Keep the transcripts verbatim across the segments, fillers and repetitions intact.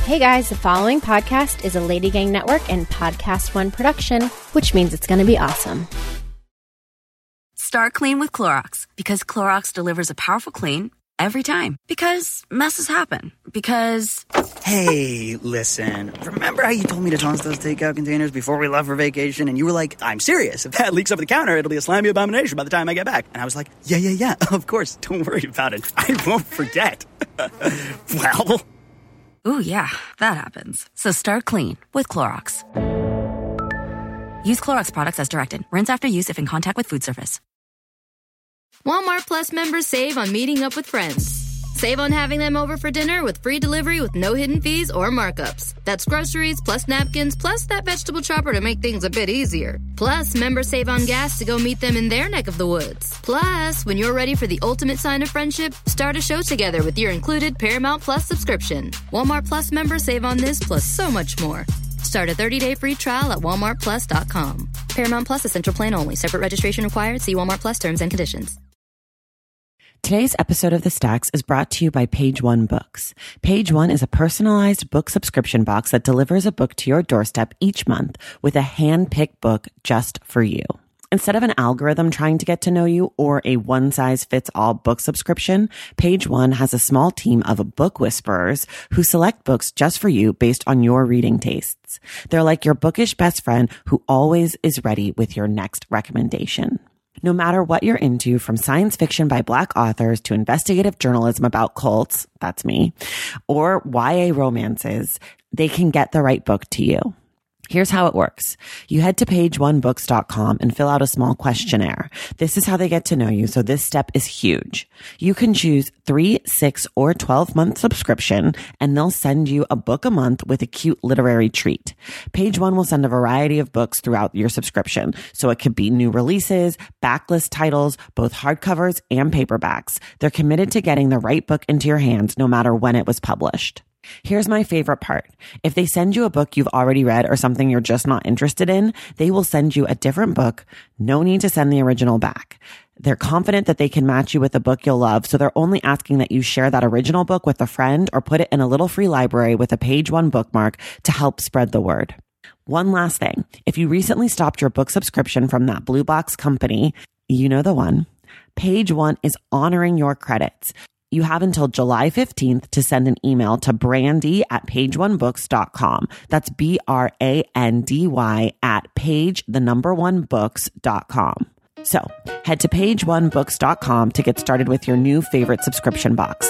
Hey guys, the following podcast is a Lady Gang Network and Podcast One production, which means it's going to be awesome. Start clean with Clorox, because Clorox delivers a powerful clean every time. Because messes happen. Because... Hey, listen. Remember how you told me to toss those takeout containers before we left for vacation? And you were like, I'm serious. If that leaks over the counter, it'll be a slimy abomination by the time I get back. And I was like, yeah, yeah, yeah, of course. Don't worry about it. I won't forget. Well... Ooh, yeah, that happens. So start clean with Clorox. Use Clorox products as directed. Rinse after use if in contact with food surface. Walmart Plus members save on meeting up with friends. Save on having them over for dinner with free delivery with no hidden fees or markups. That's groceries, plus napkins, plus that vegetable chopper to make things a bit easier. Plus, members save on gas to go meet them in their neck of the woods. Plus, when you're ready for the ultimate sign of friendship, start a show together with your included Paramount Plus subscription. Walmart Plus members save on this plus so much more. Start a thirty-day free trial at walmart plus dot com. Paramount Plus Essential Plan only. Separate registration required. See Walmart Plus terms and conditions. Today's episode of The Stacks is brought to you by Page One Books. Page One is a personalized book subscription box that delivers a book to your doorstep each month with a hand-picked book just for you. Instead of an algorithm trying to get to know you or a one-size-fits-all book subscription, Page One has a small team of book whisperers who select books just for you based on your reading tastes. They're like your bookish best friend who always is ready with your next recommendation. No matter what you're into, from science fiction by Black authors to investigative journalism about cults, that's me, or Y A romances, they can get the right book to you. Here's how it works. You head to page one books dot com and fill out a small questionnaire. This is how they get to know you, so this step is huge. You can choose three, six, or twelve month subscription, and they'll send you a book a month with a cute literary treat. Page One will send a variety of books throughout your subscription, so it could be new releases, backlist titles, both hardcovers and paperbacks. They're committed to getting the right book into your hands no matter when it was published. Here's my favorite part. If they send you a book you've already read or something you're just not interested in, they will send you a different book. No need to send the original back. They're confident that they can match you with a book you'll love, so they're only asking that you share that original book with a friend or put it in a little free library with a Page One bookmark to help spread the word. One last thing. If you recently stopped your book subscription from that blue box company, you know the one, Page One is honoring your credits. You have until July fifteenth to send an email to brandy at page one books dot com. That's B R A N D Y at page, the number one books dot com. So head to page one books dot com to get started with your new favorite subscription box.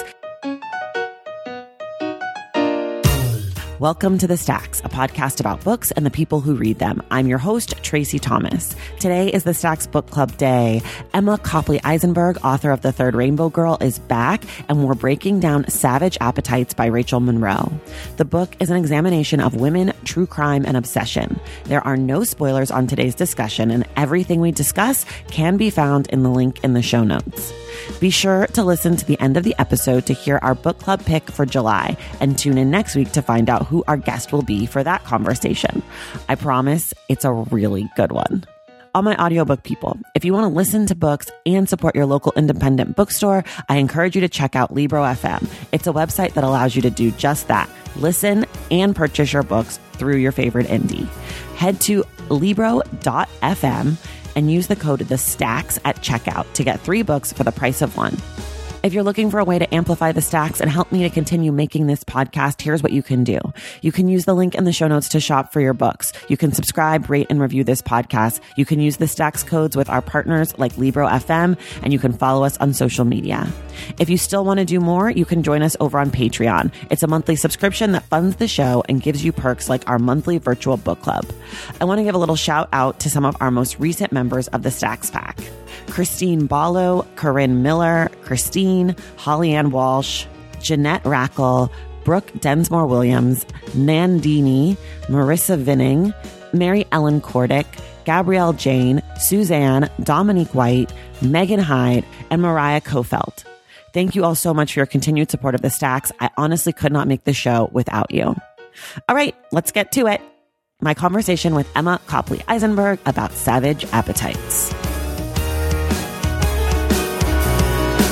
Welcome to The Stacks, a podcast about books and the people who read them. I'm your host, Tracy Thomas. Today is the Stacks Book Club Day. Emma Copley Eisenberg, author of The Third Rainbow Girl, is back, and we're breaking down Savage Appetites by Rachel Monroe. The book is an examination of women, true crime, and obsession. There are no spoilers on today's discussion, and everything we discuss can be found in the link in the show notes. Be sure to listen to the end of the episode to hear our book club pick for July, and tune in next week to find out who our guest will be for that conversation. I promise it's a really good one. All my audiobook people, if you want to listen to books and support your local independent bookstore, I encourage you to check out Libro F M. It's a website that allows you to do just that. Listen and purchase your books through your favorite indie. Head to libro dot f m and use the code The Stacks at checkout to get three books for the price of one. If you're looking for a way to amplify the Stacks and help me to continue making this podcast, here's what you can do. You can use the link in the show notes to shop for your books. You can subscribe, rate, and review this podcast. You can use the Stacks codes with our partners like Libro F M, and you can follow us on social media. If you still want to do more, you can join us over on Patreon. It's a monthly subscription that funds the show and gives you perks like our monthly virtual book club. I want to give a little shout out to some of our most recent members of the Stacks Pack. Christine Ballo, Corinne Miller, Christine, Holly Ann Walsh, Jeanette Rackle, Brooke Densmore Williams, Nandini, Marissa Vinning, Mary Ellen Cordick, Gabrielle Jane, Suzanne, Dominique White, Megan Hyde, and Mariah Kofelt. Thank you all so much for your continued support of the Stacks. I honestly could not make this show without you. All right, let's get to it. My conversation with Emma Copley Eisenberg about Savage Appetites.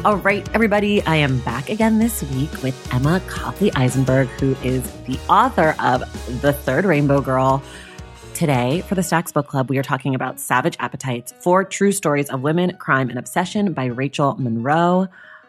All right, everybody, I am back again this week with Emma Copley Eisenberg, who is the author of The Third Rainbow Girl. Today, for the Stacks Book Club, we are talking about Savage Appetites, Four True Stories of Women, Crime, and Obsession by Rachel Monroe.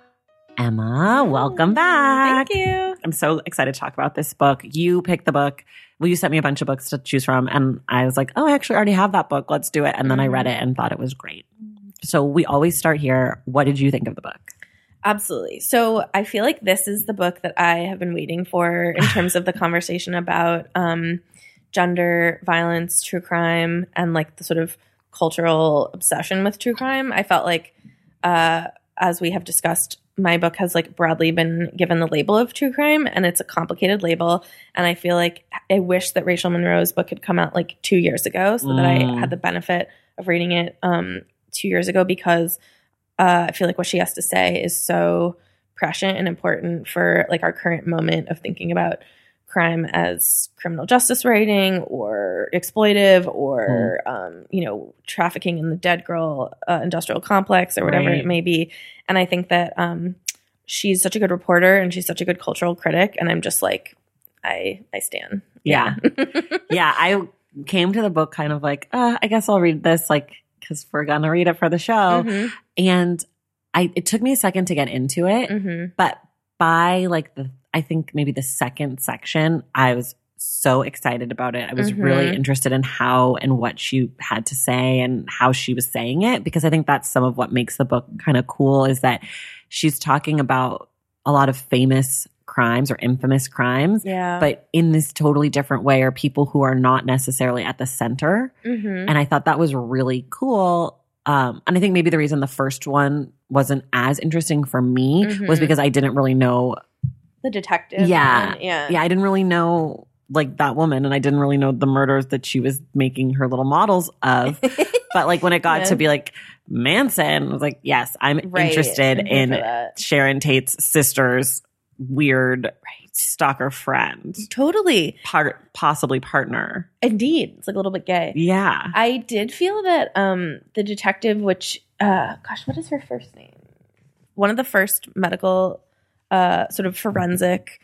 Emma, welcome back. Thank you. I'm so excited to talk about this book. You picked the book. Well, you sent me a bunch of books to choose from, and I was like, oh, I actually already have that book. Let's do it. And then I read it and thought it was great. So we always start here. What did you think of the book? Absolutely. So I feel like this is the book that I have been waiting for in terms of the conversation about um, gender, violence, true crime, and like the sort of cultural obsession with true crime. I felt like, uh, as we have discussed, my book has like broadly been given the label of true crime, and it's a complicated label. And I feel like I wish that Rachel Monroe's book had come out like two years ago so that Mm. I had the benefit of reading it um, two years ago because uh, I feel like what she has to say is so prescient and important for like our current moment of thinking about crime as criminal justice writing or exploitive or, mm. um, you know, trafficking in the dead girl uh, industrial complex or whatever Right. it may be. And I think that um, she's such a good reporter and she's such a good cultural critic. And I'm just like, I, I stand. Yeah. Yeah. I came to the book kind of like, uh, I guess I'll read this like, because we're going to read it for the show. Mm-hmm. And I, it took me a second to get into it, Mm-hmm. but by like the, I think maybe the second section, I was so excited about it. I was Mm-hmm. really interested in how and what she had to say and how she was saying it, because I think that's some of what makes the book kind of cool is that she's talking about a lot of famous crimes or infamous crimes, Yeah. but in this totally different way, are people who are not necessarily at the center. Mm-hmm. And I thought that was really cool. Um, and I think maybe the reason the first one wasn't as interesting for me Mhm. was because I didn't really know. The detective. Yeah. one, Yeah. Yeah. I didn't really know like that woman, and I didn't really know the murders that she was making her little models of. But like when it got Yeah. to be like Manson, I was like, yes, I'm Right. interested I'm here in for that. Sharon Tate's sister's weird stalker friend, Totally. part possibly partner. Indeed. It's like a little bit gay. Yeah. I did feel that um, the detective, which, uh, gosh, what is her first name? One of the first medical uh, sort of forensic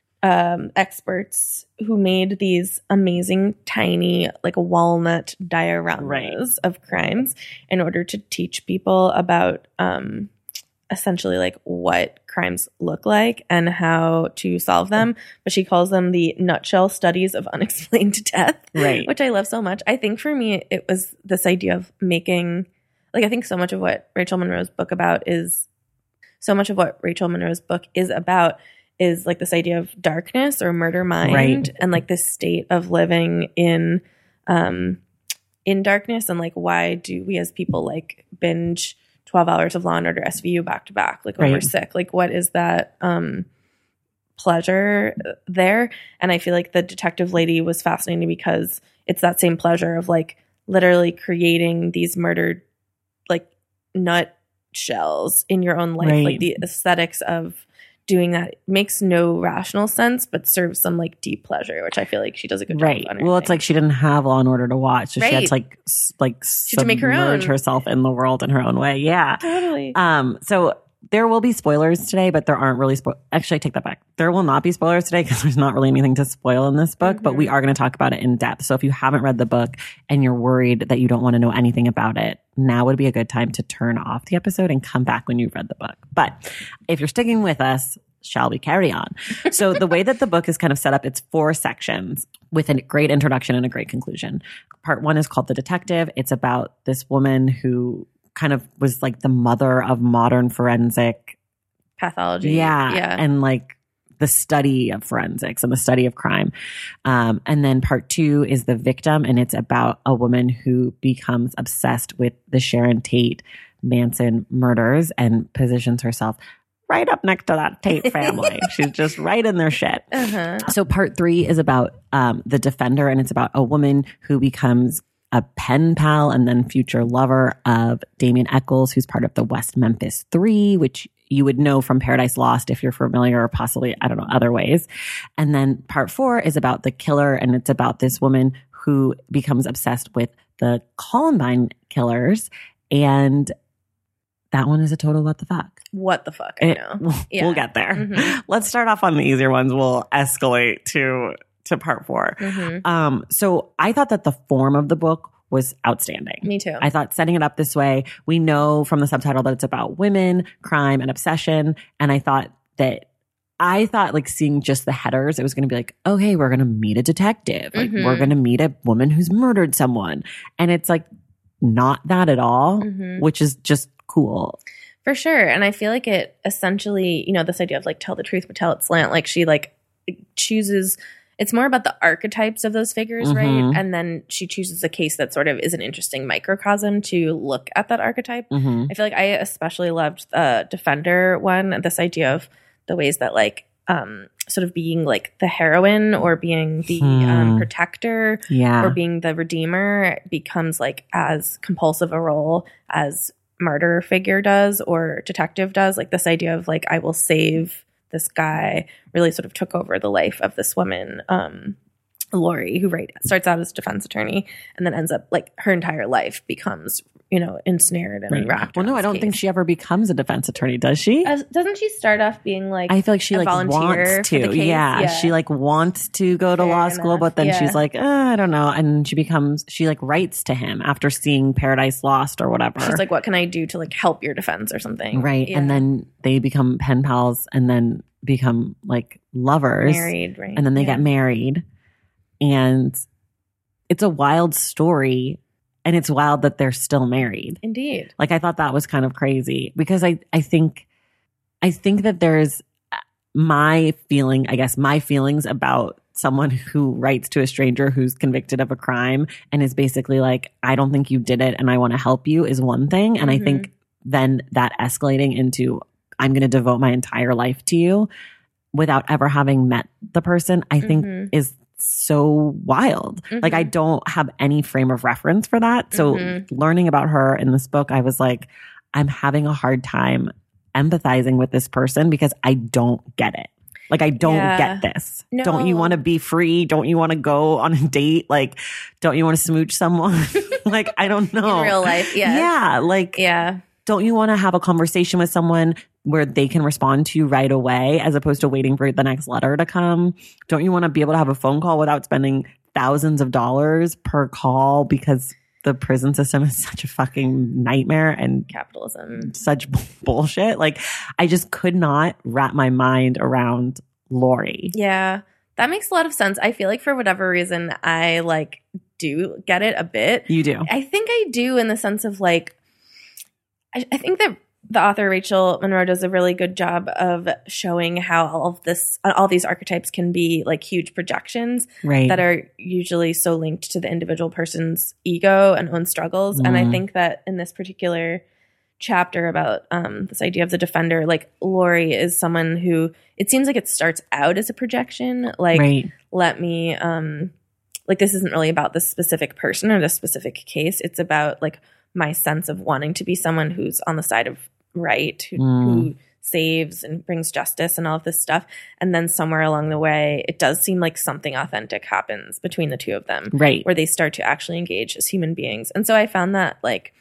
um, experts who made these amazing, tiny, like walnut dioramas Right. of crimes in order to teach people about um, essentially like what crimes look like and how to solve them. But she calls them the nutshell studies of unexplained death, Right. which I love so much. I think for me, it was this idea of making, like, I think so much of what Rachel Monroe's book about is, so much of what Rachel Monroe's book is about is like this idea of darkness or murder mind, Right. and like this state of living in, um, in darkness, and like why do we as people like binge twelve hours of Law and Order S V U back to back, like when Right. we're sick? Like, what is that um, pleasure there? And I feel like the detective lady was fascinating because it's that same pleasure of like literally creating these murdered like nutshells in your own life. Right. Like the aesthetics of doing that makes no rational sense, but serves some like deep pleasure, which I feel like she does a good Right. job of. Well, it's like she didn't have Law and Order to watch, so she had Right. to like s- like had to make her submerge own. herself in the world in her own way. Yeah. totally. Um. So there will be spoilers today, but there aren't really. Spo- Actually, I take that back. There will not be spoilers today because there's not really anything to spoil in this book. But we are going to talk about it in depth. So if you haven't read the book and you're worried that you don't want to know anything about it, now would be a good time to turn off the episode and come back when you've read the book. But if you're sticking with us, shall we carry on? So the way that the book is kind of set up, it's four sections with a great introduction and a great conclusion. Part one is called The Detective. It's about this woman who kind of was like the mother of modern forensic. Pathology. Yeah. Yeah. And like the study of forensics and the study of crime. Um, and then part two is The Victim. And it's about a woman who becomes obsessed with the Sharon Tate Manson murders and positions herself right up next to that Tate family. She's just right in their shit. Uh-huh. So part three is about um, The Defender, and it's about a woman who becomes a pen pal and then future lover of Damien Eccles, who's part of the West Memphis Three, which you would know from Paradise Lost if you're familiar, or possibly, I don't know, other ways. And then part four is about the killer, and it's about this woman who becomes obsessed with the Columbine killers and that one is a total what the fuck. What the fuck? I It- know. we'll, Yeah. we'll get there. Mhm. Let's start off on the easier ones. We'll escalate to to part four. Mhm. Um, so I thought that the form of the book was outstanding. Me too. I thought setting it up this way, we know from the subtitle that it's about women, crime, and obsession. And I thought that I thought like seeing just the headers, it was going to be like, oh, hey, we're going to meet a detective. Like Mhm. we're going to meet a woman who's murdered someone. And it's like not that at all, Mhm. which is just cool. For sure. And I feel like it essentially, you know, this idea of like tell the truth but tell it slant, like she like chooses, it's more about the archetypes of those figures, Mhm. right? And then she chooses a case that sort of is an interesting microcosm to look at that archetype. Mm-hmm. I feel like I especially loved the Defender one, this idea of the ways that like um sort of being like the heroine or being the Hmm. um, protector Yeah. or being the redeemer becomes like as compulsive a role as martyr figure does or detective does. Like this idea of like, I will save this guy really sort of took over the life of this woman, um, Lori, who right starts out as defense attorney and then ends up like her entire life becomes, you know, ensnared and Right. wrapped. Well, no, around I this don't think case. she ever becomes a defense attorney, does she? As, doesn't she start off being like I feel like she a like volunteer wants for the to. case? Yeah. She like wants to go to Fair law school, enough. but then Yeah. she's like, uh, I don't know. And she becomes, she like writes to him after seeing Paradise Lost or whatever. she's like, what can I do to like help your defense or something? right. Yeah. And then they become pen pals and then become like lovers. married, right? And then they Yeah. get married. And it's a wild story. And it's wild that they're still married. Indeed. Like I thought that was kind of crazy because I, I think, I think that there's my feeling, I guess my feelings about someone who writes to a stranger who's convicted of a crime and is basically like, I don't think you did it and I want to help you is one thing. And Mhm. I think then that escalating into, I'm going to devote my entire life to you without ever having met the person, I think Mhm. is so wild. Like I don't have any frame of reference for that. So Mhm. learning about her in this book, I was like, I'm having a hard time empathizing with this person because I don't get it. Like I don't Yeah. get this. No. Don't you want to be free? Don't you want to go on a date? Like, don't you want to smooch someone? Like, I don't know. In real life, yes. Yeah. Like, Yeah. don't you want to have a conversation with someone where they can respond to you right away as opposed to waiting for the next letter to come? Don't you want to be able to have a phone call without spending thousands of dollars per call because the prison system is such a fucking nightmare and Capitalism. such b- bullshit? Like, I just could not wrap my mind around Lori. Yeah. That makes a lot of sense. I feel like for whatever reason, I like do get it a bit. You do. I think I do in the sense of like, I, I think that the author Rachel Monroe does a really good job of showing how all of this, all these archetypes can be like huge projections Right. that are usually so linked to the individual person's ego and own struggles. And I Mhm. think that in this particular chapter about um, this idea of the defender, like Lori is someone who it seems like it starts out as a projection, like right. let me um like this isn't really about this specific person or this specific case. It's about like my sense of wanting to be someone who's on the side of right, who, Mm. who saves and brings justice and all of this stuff. And then somewhere along the way, it does seem like something authentic happens between the two of them, Right. where they start to actually engage as human beings. And so I found that like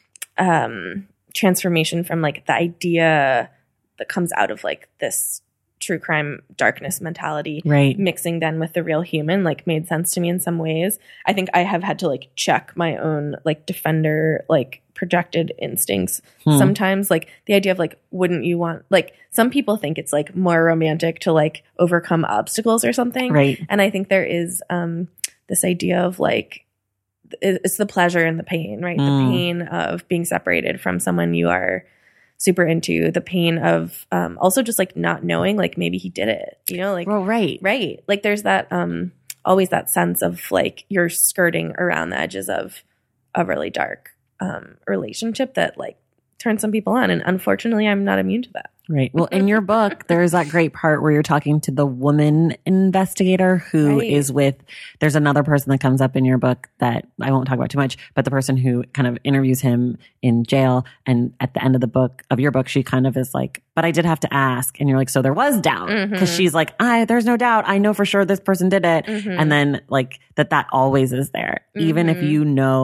um transformation from like the idea that comes out of like this true crime darkness mentality Right. mixing then with the real human like made sense to me in some ways. I think I have had to like check my own like defender like projected instincts Hmm. sometimes, like the idea of like wouldn't you want, like some people think it's like more romantic to like overcome obstacles or something, Right. and I think there is um this idea of like it- it's the pleasure and the pain, right? Mm. The pain of being separated from someone you are super into, the pain of um also just like not knowing like maybe he did it, you know, like Well, right. right, like there's that um always that sense of like you're skirting around the edges of a really dark um relationship that like turns some people on, and unfortunately I'm not immune to that. Right. Well, in your book, there's that great part where you're talking to the woman investigator who Right. is with, there's another person that comes up in your book that I won't talk about too much, but the person who kind of interviews him in jail. And at the end of the book, of your book, she kind of is like, but I did have to ask. And you're like, so there was doubt. Because Mhm. she's like, I, there's no doubt. I know for sure this person did it. Mhm. And then like that, that always is there. Even if Mhm. you know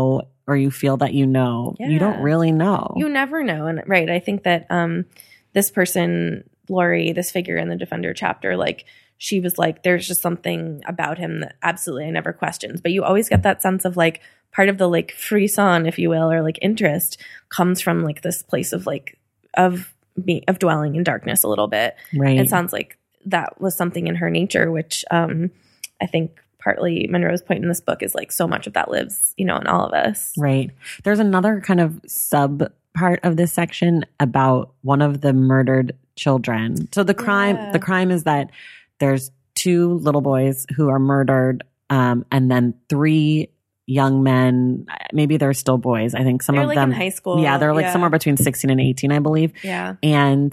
or you feel that you know, Yeah. you don't really know. You never know. And right, I think that um, this person, Lori, this figure in the Defender chapter, like she was like, there's just something about him that absolutely I never questioned. But you always get that sense of like part of the like frisson, if you will, or like interest comes from like this place of like of be, of dwelling in darkness a little bit. Right. It sounds like that was something in her nature, which um, I think partly Monroe's point in this book is like so much of that lives, you know, in all of us. Right. There's another kind of sub part of this section about one of the murdered children. So the crime, Yeah. the crime is that there's two little boys who are murdered, um, and then three young men. Maybe they're still boys. I think some They're of like them in high school. Yeah, they're like Yeah. somewhere between sixteen and eighteen, I believe. Yeah. And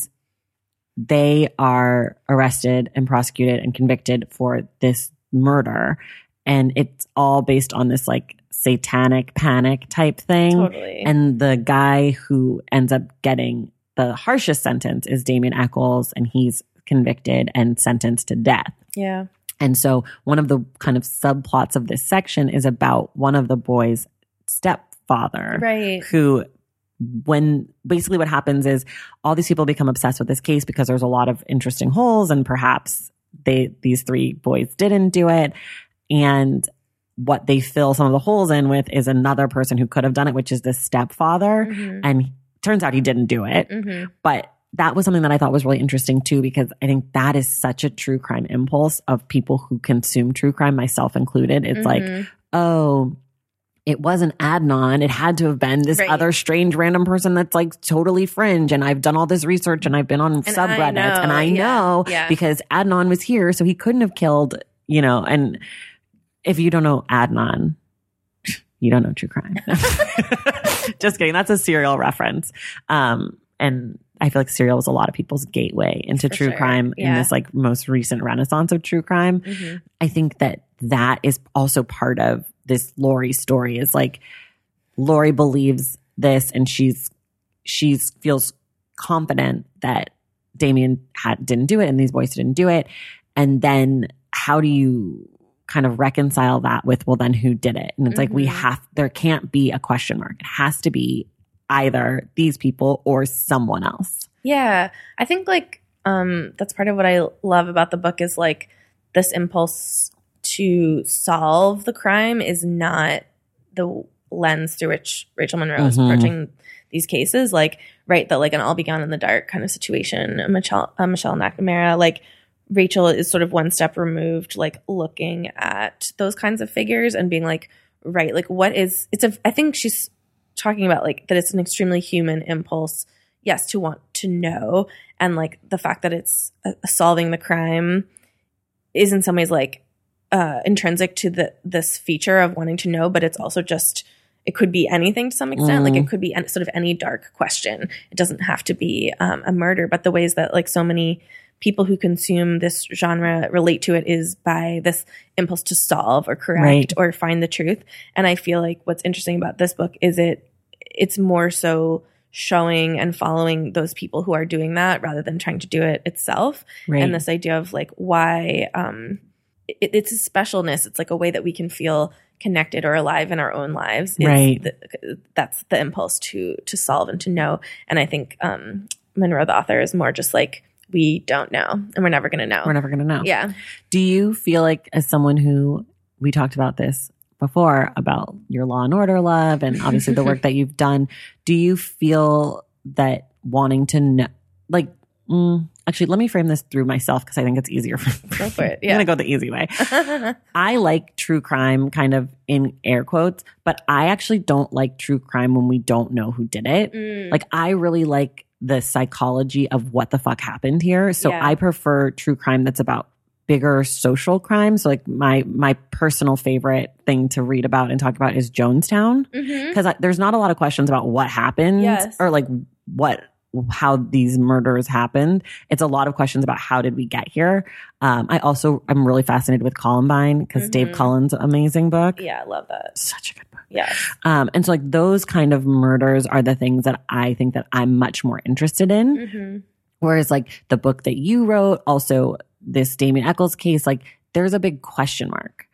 they are arrested and prosecuted and convicted for this murder. And it's all based on this like satanic panic type thing. Totally. And the guy who ends up getting the harshest sentence is Damien Eccles, and he's convicted and sentenced to death. Yeah. And so one of the kind of subplots of this section is about one of the boys' stepfather, Right. who when basically what happens is all these people become obsessed with this case because there's a lot of interesting holes, and perhaps they these three boys didn't do it. And what they fill some of the holes in with is another person who could have done it, which is the stepfather. Mm-hmm. And turns out he didn't do it. Mm-hmm. But that was something that I thought was really interesting too, because I think that is such a true crime impulse of people who consume true crime, myself included. It's Mm-hmm. like, oh, it wasn't Adnan. It had to have been this Right. other strange random person that's like totally fringe. And I've done all this research and I've been on subreddits I know, and I yeah, know yeah. because Adnan was here, so he couldn't have killed, you know. And if you don't know Adnan, you don't know true crime. Just kidding. That's a Serial reference. Um, and I feel like Serial was a lot of people's gateway into For true sure. crime in Yeah. this like most recent renaissance of true crime. Mm-hmm. I think that that is also part of this Lori story, is like Lori believes this, and she's she's feels confident that Damien had didn't do it and these boys didn't do it. And then how do you kind of reconcile that with, well, then who did it? And it's like, we Mm-hmm. have, there can't be a question mark. It has to be either these people or someone else. Yeah. I think like um that's part of what I love about the book is like this impulse to solve the crime is not the lens through which Rachel Monroe is Mhm. approaching these cases. Like, right, that like an All Be Gone in the Dark kind of situation. Michelle uh, Michelle McNamara, like Rachel is sort of one step removed, like looking at those kinds of figures and being like, right, like what is it's a I think she's talking about like that it's an extremely human impulse, yes, to want to know, and like the fact that it's uh, solving the crime is in some ways like uh, intrinsic to the this feature of wanting to know, but it's also just it could be anything to some extent. Mm. Like it could be an, sort of any dark question. It doesn't have to be um, a murder, but the ways that like so many people who consume this genre relate to it is by this impulse to solve or correct Right. or find the truth. And I feel like what's interesting about this book is it it's more so showing and following those people who are doing that rather than trying to do it itself. Right. And this idea of like why um, it, it's a specialness. It's like a way that we can feel connected or alive in our own lives. Is Right. the, that's the impulse to to solve and to know. And I think um, Monroe, the author, is more just like, we don't know and we're never going to know. We're never going to know. Yeah. Do you feel like, as someone who, we talked about this before about your Law and Order love and obviously the work that you've done, do you feel that wanting to know, like, mm, actually, let me frame this through myself because I think it's easier for Go for it. I'm Yeah. going to go the easy way. I like true crime kind of in air quotes, but I actually don't like true crime when we don't know who did it. Mm. Like, I really like the psychology of what the fuck happened here. So Yeah. I prefer true crime that's about bigger social crime. So like my my personal favorite thing to read about and talk about is Jonestown, because Mhm. there's not a lot of questions about what happened Yes. or like what how these murders happened. It's a lot of questions about how did we get here. Um, I also I'm really fascinated with Columbine because Dave Mhm. Cullen's amazing book. Yeah, I love that. Such a good book. Yeah. Um, and so like those kind of murders are the things that I think that I'm much more interested in. Mm-hmm. Whereas like the book that you wrote, also this Damien Eccles case, like there's a big question mark.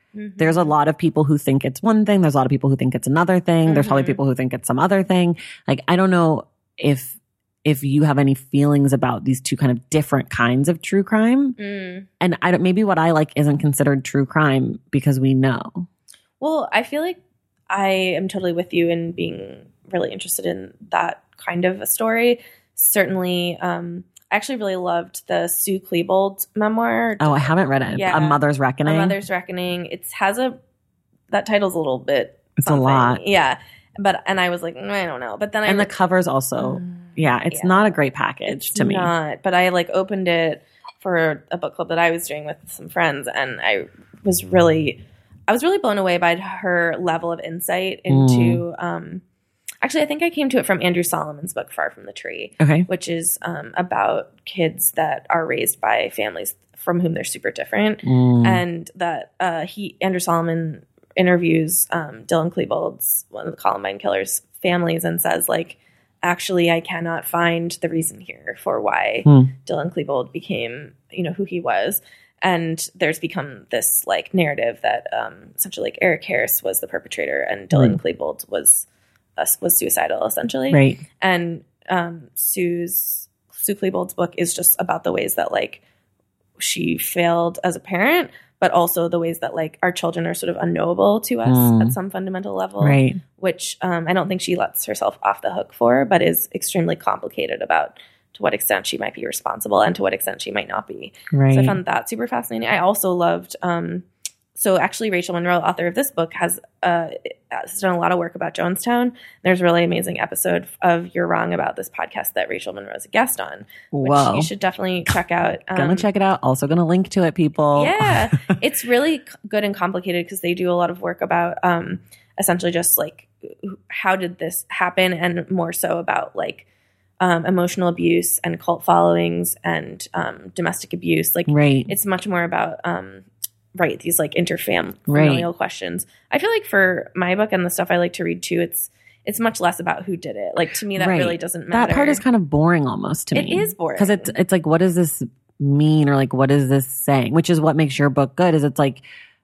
Mm-hmm. There's a lot of people who think it's one thing. There's a lot of people who think it's another thing. Mm-hmm. There's probably people who think it's some other thing. Like, I don't know if if you have any feelings about these two kind of different kinds of true crime. Mm. And I don't, maybe what I like isn't considered true crime because we know. Well, I feel like I am totally with you in being really interested in that kind of a story. Certainly, um, I actually really loved the Sue Klebold memoir. Oh, I haven't read it. Yeah. A Mother's Reckoning. A Mother's Reckoning. It has a, that title's a little bit It's something. a lot. Yeah. But, and I was like, mm, I don't know. But then I. And re- the cover's also, yeah, it's yeah. not a great package It's to me. not, but I like opened it for a book club that I was doing with some friends, and I was really, I was really blown away by her level of insight into. Mm. Um, actually, I think I came to it from Andrew Solomon's book, Far from the Tree, Okay. which is um, about kids that are raised by families from whom they're super different, Mm. and that uh, he Andrew Solomon interviews um, Dylan Klebold's, one of the Columbine killers' families, and says like, actually, I cannot find the reason here for why Hmm. Dylan Klebold became, you know, who he was. And there's become this like narrative that um, essentially like Eric Harris was the perpetrator and Dylan Mm. Klebold was uh, was suicidal essentially. Right. And um, Sue's Sue Klebold's book is just about the ways that like she failed as a parent, but also the ways that like our children are sort of unknowable to us Mm. at some fundamental level, Right. which um, I don't think she lets herself off the hook for, but is extremely complicated about to what extent she might be responsible and to what extent she might not be. Right. So I found that super fascinating. I also loved, um, so actually Rachel Monroe, author of this book, has, uh, has done a lot of work about Jonestown. There's a really amazing episode of You're Wrong About This podcast that Rachel Monroe is a guest on, which Whoa. you should definitely check out. Um, Gonna check it out. Also gonna link to it, people. yeah, it's really c- good and complicated because they do a lot of work about um, essentially just like how did this happen, and more so about like um, emotional abuse and cult followings and um, domestic abuse. Like, Right. it's much more about um, right these like interfam Right. familial questions. I feel like for my book and the stuff I like to read too, it's it's much less about who did it. Like, to me, that Right. really doesn't matter. That part is kind of boring almost to It me. is boring. Because it's, it's like, what does this mean? Or like, what is this saying? Which is what makes your book good, is it's like,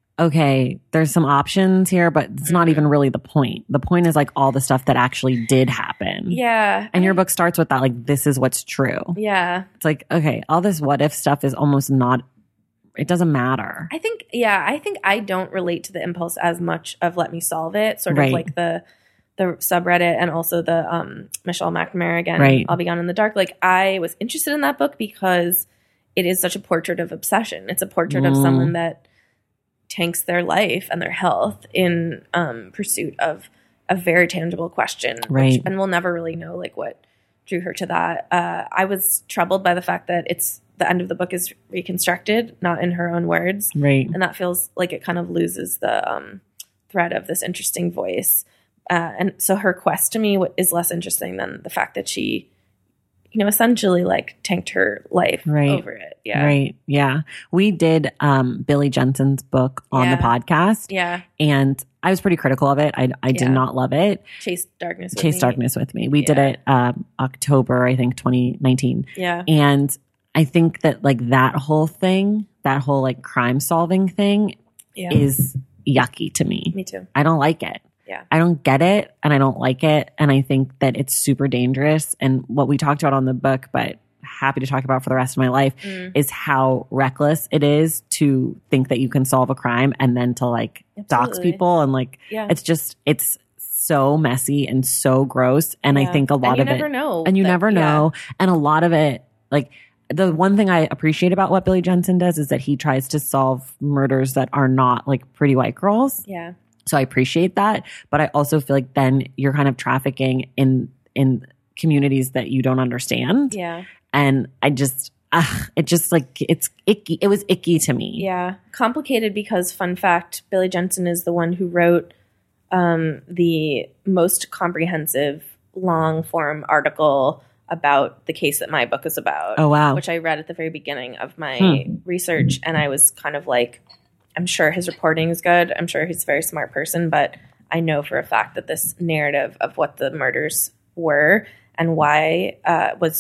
okay, there's some options here, but it's not even really the point. The point is like all the stuff that actually did happen. yeah, And your I- book starts with that, like, this is what's true. yeah. It's like, okay, all this what if stuff is almost not, it doesn't matter. I think, yeah, I think I don't relate to the impulse as much of Let Me Solve It, sort Right. of like the the subreddit and also the um, Michelle McNamara again, Right. I'll Be Gone in the Dark. Like, I was interested in that book because it is such a portrait of obsession. It's a portrait of Mm. someone that tanks their life and their health in um, pursuit of a very tangible question. Right. Which, and we'll never really know like what drew her to that. Uh, I was troubled by the fact that it's the end of the book is reconstructed, not in her own words. Right. And that feels like it kind of loses the um, thread of this interesting voice. Uh, and so her quest to me is less interesting than the fact that she, you know, essentially like tanked her life Right. over it. Yeah. Right. Yeah. We did um, Billy Jensen's book on Yeah. the podcast. Yeah. And I was pretty critical of it. I, I did Yeah. not love it. Chase Darkness. With Chase Me. Darkness with me. We did Yeah. it um, October, I think, twenty nineteen. Yeah. And I think that like that whole thing, that whole like crime solving thing Yeah. is yucky to me. Me too. I don't like it. Yeah. I don't get it and I don't like it. And I think that it's super dangerous. And what we talked about on the book, but happy to talk about for the rest of my life, Mm. is how reckless it is to think that you can solve a crime and then to like dox Absolutely. people. And like, Yeah. it's just, it's so messy and so gross. And I Yeah. think a lot and you of never it, know. and you that- never yeah. know. And a lot of it, like, the one thing I appreciate about what Billy Jensen does is that he tries to solve murders that are not like pretty white girls. Yeah. So I appreciate that. But I also feel like then you're kind of trafficking in in communities that you don't understand. Yeah. And I just, ugh, it just like, it's icky. It was icky to me. Yeah. Complicated because, fun fact, Billy Jensen is the one who wrote um, the most comprehensive long form article about the case that my book is about. Oh, wow. Which I read at the very beginning of my Hmm. research. And I was kind of like, I'm sure his reporting is good. I'm sure he's a very smart person, but I know for a fact that this narrative of what the murders were and why uh, was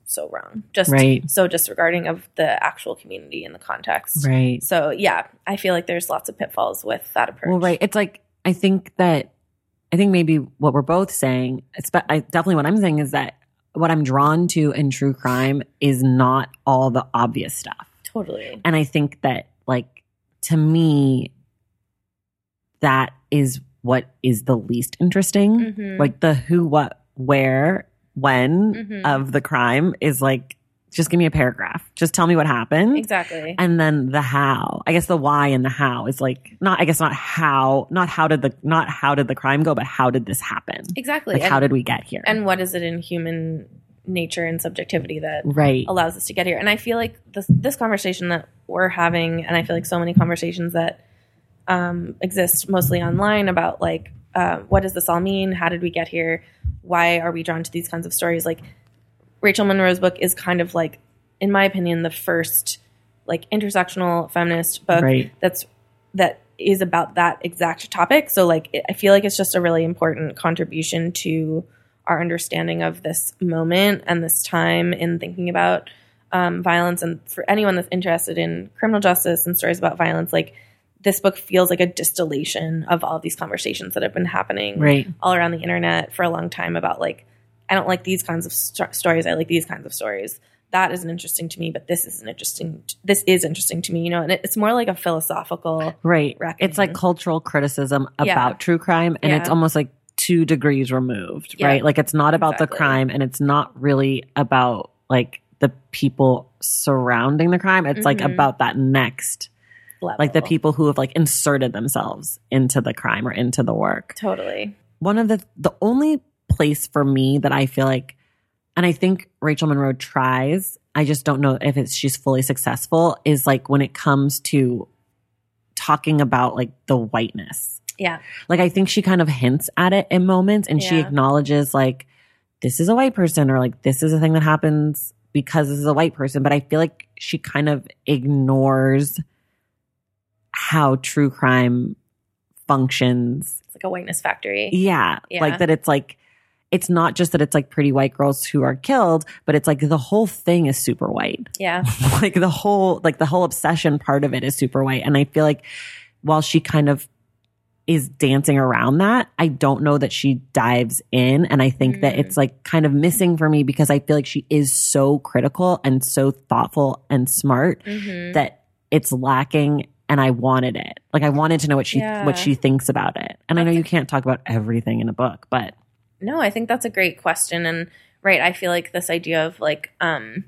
so wrong. Just right. so disregarding of the actual community and the context. Right. So yeah, I feel like there's lots of pitfalls with that approach. Well, right. It's like, I think that, I think maybe what we're both saying, I, definitely what I'm saying is that what I'm drawn to in true crime is not all the obvious stuff. Totally. And I think that, like, to me, that is what is the least interesting. Mm-hmm. Like the who, what, where, when mm-hmm. of the crime is like, just give me a paragraph. Just tell me what happened. Exactly. And then the how. I guess the why and the how is like not I guess not how not how did the not how did the crime go, but how did this happen? Exactly. Like and, how did we get here? And what is it in human nature and subjectivity that right. allows us to get here? And I feel like this this conversation that we're having, and I feel like so many conversations that um, exist mostly online about like uh, what does this all mean? How did we get here? Why are we drawn to these kinds of stories? Like Rachel Monroe's book is kind of like, in my opinion, the first like intersectional feminist book right. that's that is about that exact topic. So like, it, I feel like it's just a really important contribution to our understanding of this moment and this time in thinking about um, violence. And for anyone that's interested in criminal justice and stories about violence, like this book feels like a distillation of all of these conversations that have been happening right. all around the internet for a long time about like, I don't like these kinds of st- stories. I like these kinds of stories. That isn't interesting to me, but this isn't interesting. This is interesting to me, you know, and it, it's more like a philosophical right. reckoning. It's like cultural criticism about Yeah. true crime, and Yeah. it's almost like two degrees removed, Yeah. right? Like it's not about Exactly. the crime, and it's not really about like the people surrounding the crime. It's like Mhm. about that next, level. like the people who have like inserted themselves into the crime or into the work. Totally. One of the the only place for me that I feel like, and I think Rachel Monroe tries, I just don't know if it's she's fully successful, is like when it comes to talking about like the whiteness. Yeah. Like I think she kind of hints at it in moments, and she Yeah. acknowledges like this is a white person, or like this is a thing that happens because this is a white person. But I feel like she kind of ignores how true crime functions. It's like a whiteness factory. Yeah. Yeah. Like that it's like, it's not just that it's like pretty white girls who are killed, but it's like the whole thing is super white. Yeah. Like the whole, like the whole obsession part of it is super white. And I feel like while she kind of is dancing around that, I don't know that she dives in. And I think mm. that it's like kind of missing for me because I feel like she is so critical and so thoughtful and smart mm-hmm. that it's lacking. And I wanted it. Like I wanted to know what she, yeah. what she thinks about it. And That's I know you a- can't talk about everything in a book, but No, I think that's a great question. And right, I feel like this idea of like, um,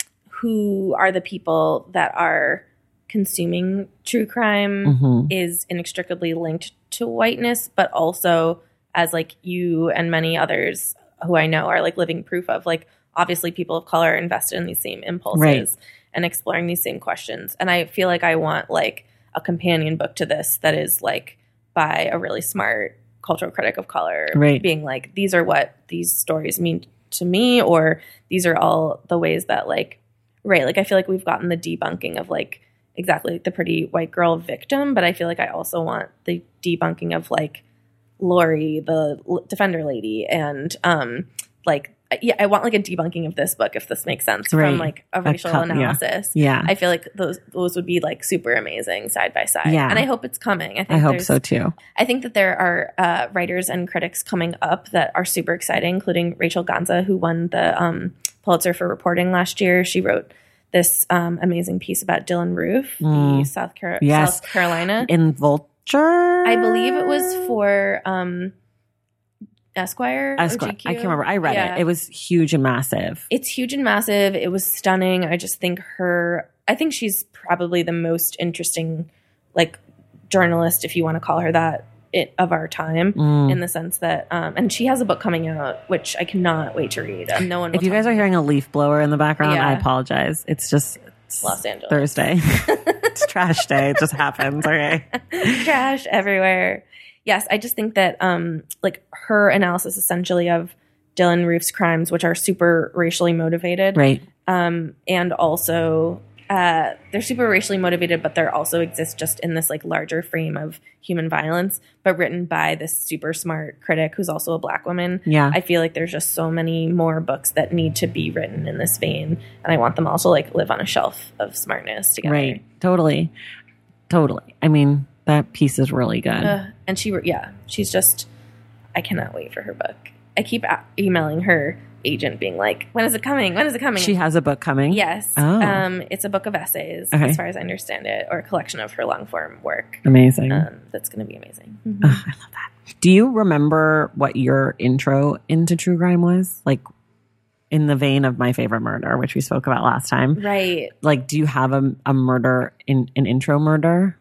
who are the people that are consuming true crime mm-hmm. is inextricably linked to whiteness, but also as like you and many others who I know are like living proof of, like obviously people of color are invested in these same impulses right. and exploring these same questions. And I feel like I want like a companion book to this that is like by a really smart cultural critic of color, right. being like, these are what these stories mean to me, or these are all the ways that like, right. Like I feel like we've gotten the debunking of like exactly like the pretty white girl victim, but I feel like I also want the debunking of like Lori, the l- defender lady, and um like yeah, I want like a debunking of this book, if this makes sense, right. from like a racial a co- analysis. Yeah. yeah. I feel like those those would be like super amazing side by side. Yeah. And I hope it's coming. I think I hope there's- so too. I think that there are uh, writers and critics coming up that are super exciting, including Rachel Ganza, who won the um, Pulitzer for reporting last year. She wrote this um, amazing piece about Dylan Roof, Mm. the South, Car- Yes. South Carolina. In Vulture? I believe it was for um, Esquire. Esquire. Or G Q. I can't remember. I read Yeah. it. It was huge and massive. It's huge and massive. It was stunning. I just think her, I think she's probably the most interesting, like, journalist, if you want to call her that, it, of our time, Mm. in the sense that, um, and she has a book coming out, which I cannot wait to read. And no one will If you tell guys are me. hearing a leaf blower in the background, Yeah. I apologize. It's just it's Los Angeles. Thursday. It's trash day. It just happens. Okay. Trash everywhere. Yes, I just think that um, like her analysis essentially of Dylan Roof's crimes, which are super racially motivated, Right. um, and also uh, they're super racially motivated, but they're also exist just in this like larger frame of human violence, but written by this super smart critic who's also a Black woman. Yeah. I feel like there's just so many more books that need to be written in this vein, and I want them also like live on a shelf of smartness together. Right. Totally. Totally. I mean, that piece is really good. Uh, and she, yeah, she's just, I cannot wait for her book. I keep a- emailing her agent being like, when is it coming? When is it coming? She has a book coming? Yes. Oh. Um, it's a book of essays, Okay. as far as I understand it, or a collection of her long form work. Amazing. Um, that's going to be amazing. Oh, I love that. Do you remember what your intro into true crime was? Like in the vein of My Favorite Murder, which we spoke about last time. Right. Like, do you have a, a murder, in an intro murder?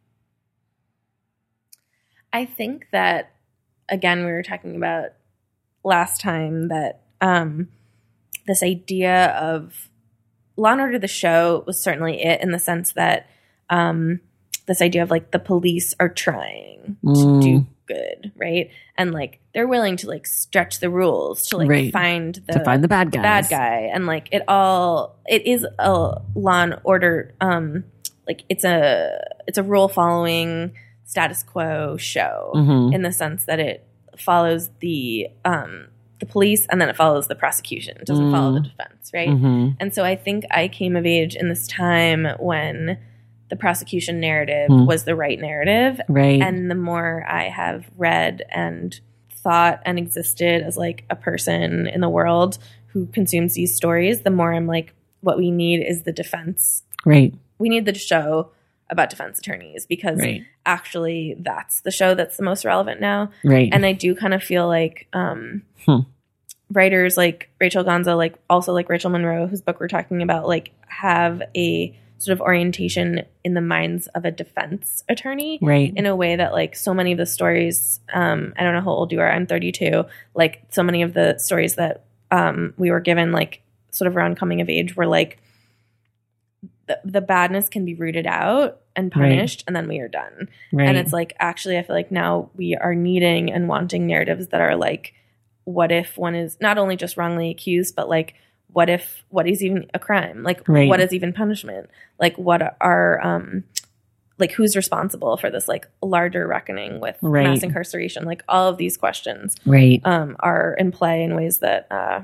I think that, again, we were talking about last time that um, this idea of Law and Order the show was certainly it, in the sense that um, this idea of like the police are trying Mm. to do good, right? And like they're willing to like stretch the rules to like Right. find the To find the bad the guys. bad guy, and like it all it is a Law and Order, um, like it's a it's a rule following status quo show Mhm. in the sense that it follows the um, the police, and then it follows the prosecution. It doesn't Mm. follow the defense, right? Mhm. And so I think I came of age in this time when the prosecution narrative Mm. was the right narrative. Right. And the more I have read and thought and existed as like a person in the world who consumes these stories, the more I'm like, what we need is the defense. Right. We need the show about defense attorneys, because Right. actually that's the show that's the most relevant now. Right. And I do kind of feel like um, Hmm. writers like Rachel Gonza, like also like Rachel Monroe, whose book we're talking about, like have a sort of orientation in the minds of a defense attorney. Right. In a way that like so many of the stories, um, I don't know how old you are, I'm thirty-two, like so many of the stories that um, we were given like sort of around coming of age were like, the, the badness can be rooted out and punished, and then we are done. Right. And it's like, actually, I feel like now we are needing and wanting narratives that are like, what if one is not only just wrongly accused, but like, what if, what is even a crime? Like, Right. what is even punishment? Like, what are, um, like, who's responsible for this, like, larger reckoning with Right. mass incarceration? Like, all of these questions Right. um, are in play in ways that uh,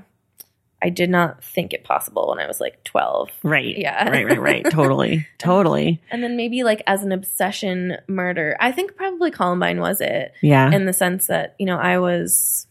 I did not think it possible when I was like twelve. Right. Yeah. Right, right, right. Totally. Totally. And then maybe like as an obsession murder, I think probably Columbine was it, Yeah. in the sense that, you know, I was,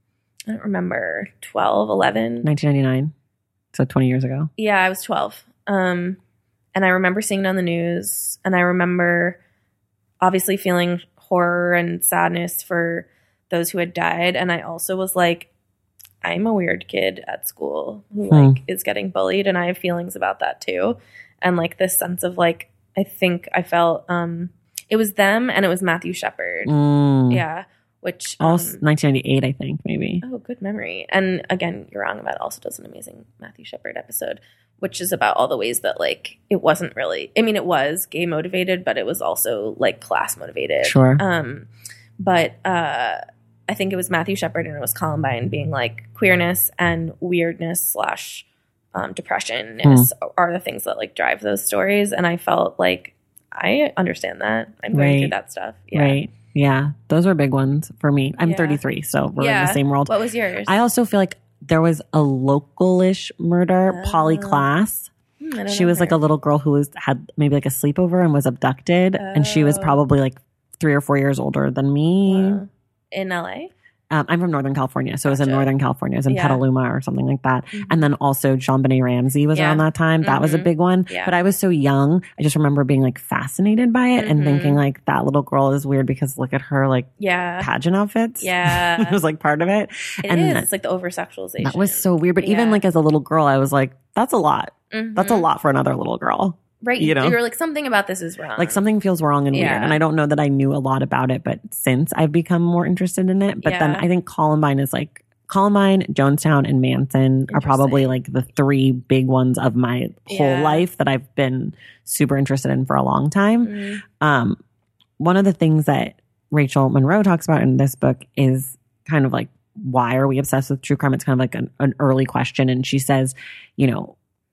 I don't remember, twelve, eleven. nineteen ninety-nine. So twenty years ago. Yeah, I was twelve. Um, and I remember seeing it on the news, and I remember obviously feeling horror and sadness for those who had died. And I also was like, I'm a weird kid at school who Hmm. like is getting bullied, and I have feelings about that too. And like this sense of like, I think I felt um it was them, and it was Matthew Shepard. Mm. Yeah. Which Also, um, nineteen ninety-eight, I think, maybe. oh, good memory. And again, You're Wrong About also does an amazing Matthew Shepard episode, which is about all the ways that like it wasn't really, I mean, it was gay motivated, but it was also like class motivated. Sure. Um, but uh, I think it was Matthew Shepard, and it was Columbine being like queerness and weirdness slash um, depressionness Hmm. are the things that like drive those stories. And I felt like I understand that. I'm going Right. through that stuff. Yeah. Right. Yeah. Those are big ones for me. I'm Yeah. thirty-three, so we're Yeah. in the same world. What was yours? I also feel like there was a local-ish murder, Polly Oh. Klaas. Hmm, I don't She know was like her. a little girl who was had maybe like a sleepover and was abducted, and she was Oh. probably like three or four years older than me. Wow. In L A? Um, I'm from Northern California, so it was in Gotcha. Northern California. It was in Yeah. Petaluma or something like that. And then also JonBenet Ramsey was Yeah. around that time. That was a Mhm. big one. Yeah. But I was so young. I just remember being like fascinated by it and Mhm. thinking like that little girl is weird because look at her like Yeah. pageant outfits. Yeah. it was like part of it. It and is. that- It's like the over sexualization. That was so weird. But even Yeah. like as a little girl, I was like, that's a lot. That's a Mhm. lot for another little girl. Right. you know? You're like, something about this is wrong. Like something feels wrong and Yeah. weird. And I don't know that I knew a lot about it, but since I've become more interested in it. But then Yeah. I think Columbine is like Columbine, Jonestown, and Manson are probably Interesting. like the three big ones of my whole Yeah. life that I've been super interested in for a long time. Mhm. Um, one of the things that Rachel Monroe talks about in this book is kind of like, why are we obsessed with true crime? It's kind of like an, an early question. And she says, you know,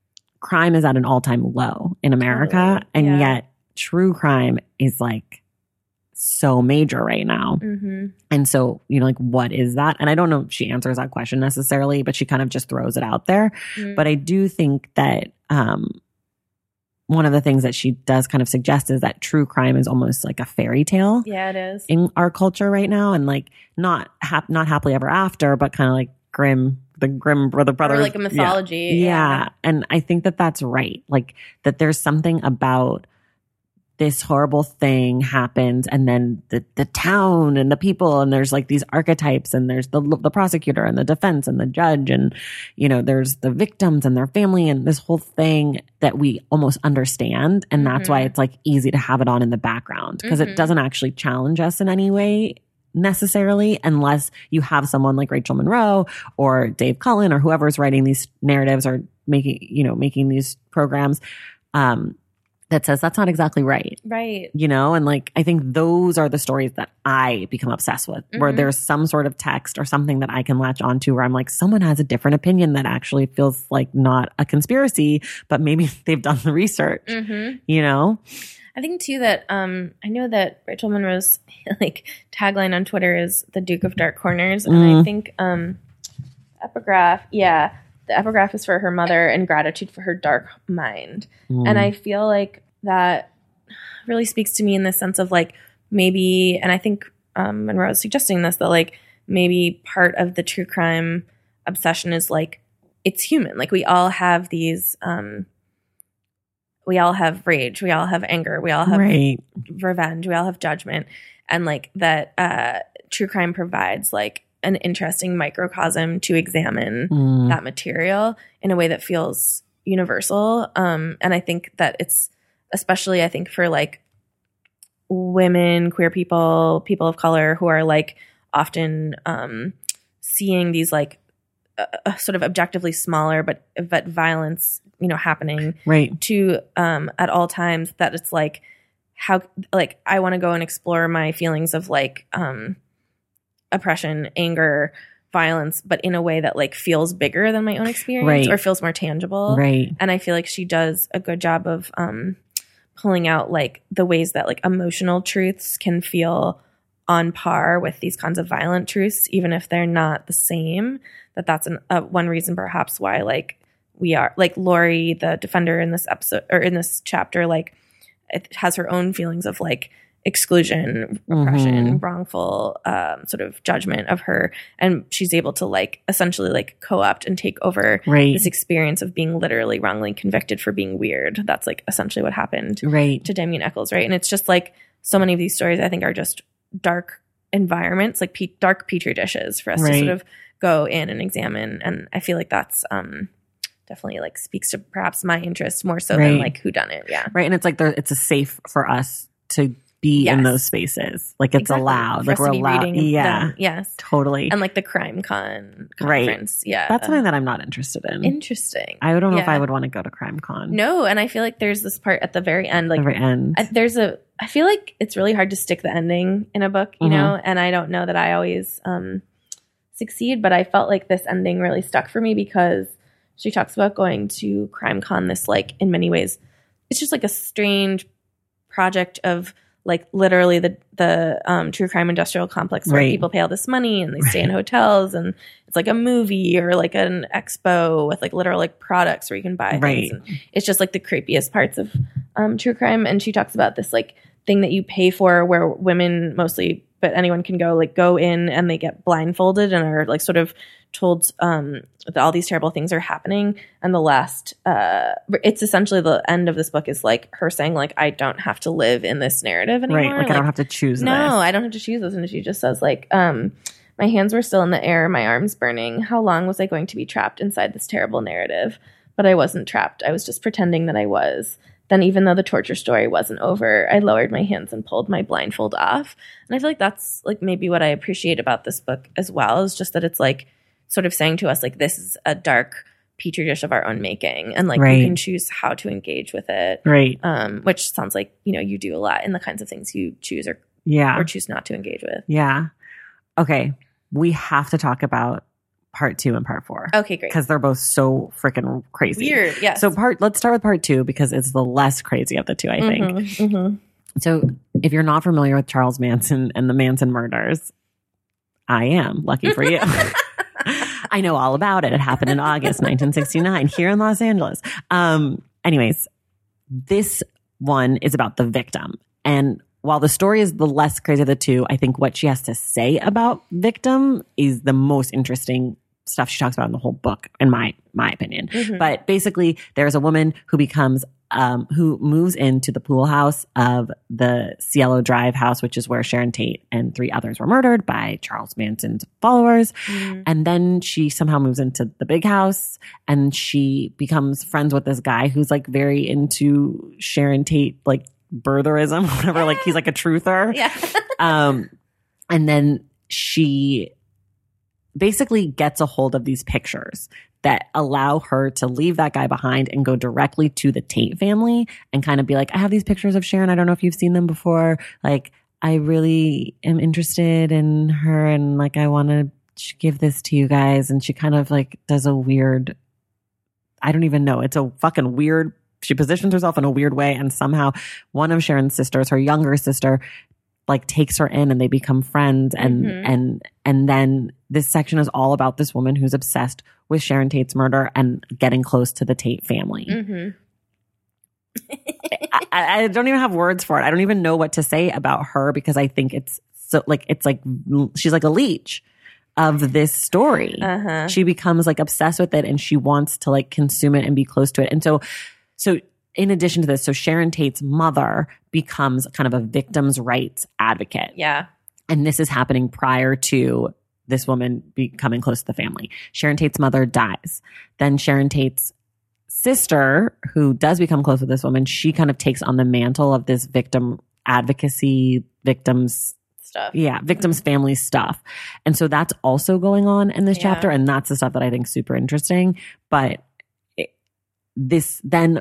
crime is at an all-time low in America. Totally. And Yeah. yet true crime is like so major right now. Mm-hmm. And so, you know, like, what is that? And I don't know if she answers that question necessarily, but she kind of just throws it out there. Mm-hmm. But I do think that um, one of the things that she does kind of suggest is that true crime is almost like a fairy tale Yeah, it is. in our culture right now. And like not hap- not happily ever after, but kind of like grim, the grim brother brothers. Or like a mythology. Yeah. Yeah. yeah. And I think that that's right. Like that there's something about this horrible thing happens and then the, the town and the people and there's like these archetypes and there's the the prosecutor and the defense and the judge and, you know, there's the victims and their family and this whole thing that we almost understand. And that's Mm-hmm. why it's like easy to have it on in the background because Mhm. it doesn't actually challenge us in any way necessarily unless you have someone like Rachel Monroe or Dave Cullen or whoever's writing these narratives or making, you know, making these programs. Um, that says that's not exactly right. Right. You know, and like I think those are the stories that I become obsessed with, where Mhm. there's some sort of text or something that I can latch onto where I'm like, someone has a different opinion that actually feels like not a conspiracy, but maybe they've done the research, Mm-hmm. you know? I think too that um, I know that Rachel Monroe's like tagline on Twitter is the Duke of Dark Corners, and Mm. I think um, epigraph, yeah, the epigraph is for her mother and gratitude for her dark mind, Mm. and I feel like that really speaks to me in the sense of like maybe, and I think um, Monroe is suggesting this that like maybe part of the true crime obsession is like it's human, like we all have these. Um, We all have rage. We all have anger. We all have Right. revenge. We all have judgment. And like that uh, true crime provides like an interesting microcosm to examine Mm. that material in a way that feels universal. Um, and I think that it's especially, I think, for like women, queer people, people of color who are like often um, seeing these like uh, uh, sort of objectively smaller but but violence, you know, happening Right. to um at all times, that it's like how like I want to go and explore my feelings of like um oppression, anger, violence, but in a way that like feels bigger than my own experience Right. or feels more tangible. Right. And I feel like she does a good job of um pulling out like the ways that like emotional truths can feel on par with these kinds of violent truths, even if they're not the same. That that's an, uh, one reason perhaps why like we are like Lori, the defender in this episode or in this chapter, like it has her own feelings of like exclusion, oppression, Mhm. wrongful um, sort of judgment of her. And she's able to like essentially like co-opt and take over Right. this experience of being literally wrongly convicted for being weird. That's like essentially what happened Right. to Damien Eccles, right? And it's just like so many of these stories I think are just dark environments, like pe- dark petri dishes for us Right. to sort of go in and examine. And I feel like that's um, definitely like speaks to perhaps my interest more so than Right. like who done it. Yeah. Right. And it's like there, it's a safe for us to be in Yes. those spaces. Like it's Exactly. allowed. For Like us we're to be allowed. reading Yeah. them. Yes. Totally. And like the Crime Con Right. conference. Yeah. That's something that I'm not interested in. Interesting. I don't know if Yeah. I would want to go to Crime Con. No, and I feel like there's this part at the very end, like Every end. I, there's a. I feel like it's really hard to stick the ending in a book, you Mhm. know, and I don't know that I always um, succeed, but I felt like this ending really stuck for me because she talks about going to Crime Con. This, like, in many ways, it's just like a strange project of like literally the the um, true crime industrial complex where Right. people pay all this money and they stay in hotels and it's like a movie or like an expo with like literal like products where you can buy Right. things. And it's just like the creepiest parts of um, true crime. And she talks about this like thing that you pay for where women mostly, but anyone can go, like go in and they get blindfolded and are like sort of told um, that all these terrible things are happening. And the last, uh, it's essentially the end of this book is like her saying like, I don't have to live in this narrative anymore. Right. Like, I don't have to choose No, this. I don't have to choose this. And she just says like, um, my hands were still in the air, my arms burning. How long was I going to be trapped inside this terrible narrative? But I wasn't trapped. I was just pretending that I was. Then even though the torture story wasn't over, I lowered my hands and pulled my blindfold off. And I feel like that's like maybe what I appreciate about this book as well, is just that it's like sort of saying to us like this is a dark petri dish of our own making, and like Right. you can choose how to engage with it. Right. Um, which sounds like, you know, you do a lot in the kinds of things you choose or Yeah. or choose not to engage with. Yeah. Okay. We have to talk about part two and part four. Okay, great. Because they're both so freaking crazy. Weird, yes. So part, let's start with part two because it's the less crazy of the two, I think. Mm-hmm, mm-hmm. So if you're not familiar with Charles Manson and the Manson murders, I am. Lucky for you. I know all about it. It happened in August nineteen sixty-nine here in Los Angeles. Um, anyways, this one is about the victim. And while the story is the less crazy of the two, I think what she has to say about victim is the most interesting stuff she talks about in the whole book, in my my opinion. Mm-hmm. But basically, there's a woman who becomes um, who moves into the pool house of the Cielo Drive house, which is where Sharon Tate and three others were murdered by Charles Manson's followers. Mm-hmm. And then she somehow moves into the big house, and she becomes friends with this guy who's like very into Sharon Tate, like birtherism, whatever. Like he's like a truther. Yeah. um, and then she basically gets a hold of these pictures that allow her to leave that guy behind and go directly to the Tate family and kind of be like, I have these pictures of Sharon. I don't know if you've seen them before. Like, I really am interested in her and like, I want to give this to you guys. And she kind of like does a weird, I don't even know. It's a fucking weird, she positions herself in a weird way. And somehow one of Sharon's sisters, her younger sister, like takes her in and they become friends. And, mm-hmm. and, and then this section is all about this woman who's obsessed with Sharon Tate's murder and getting close to the Tate family. Mm-hmm. I, I don't even have words for it. I don't even know what to say about her because I think it's so like, it's like, she's like a leech of this story. Uh-huh. She becomes like obsessed with it and she wants to like consume it and be close to it. And so, so in addition to this, so Sharon Tate's mother becomes kind of a victim's rights advocate. Yeah. And this is happening prior to this woman becoming close to the family. Sharon Tate's mother dies. Then Sharon Tate's sister, who does become close with this woman, she kind of takes on the mantle of this victim advocacy, victims stuff. Yeah, victims' family stuff. And so that's also going on in this Yeah. chapter. And that's the stuff that I think is super interesting. But it, this then...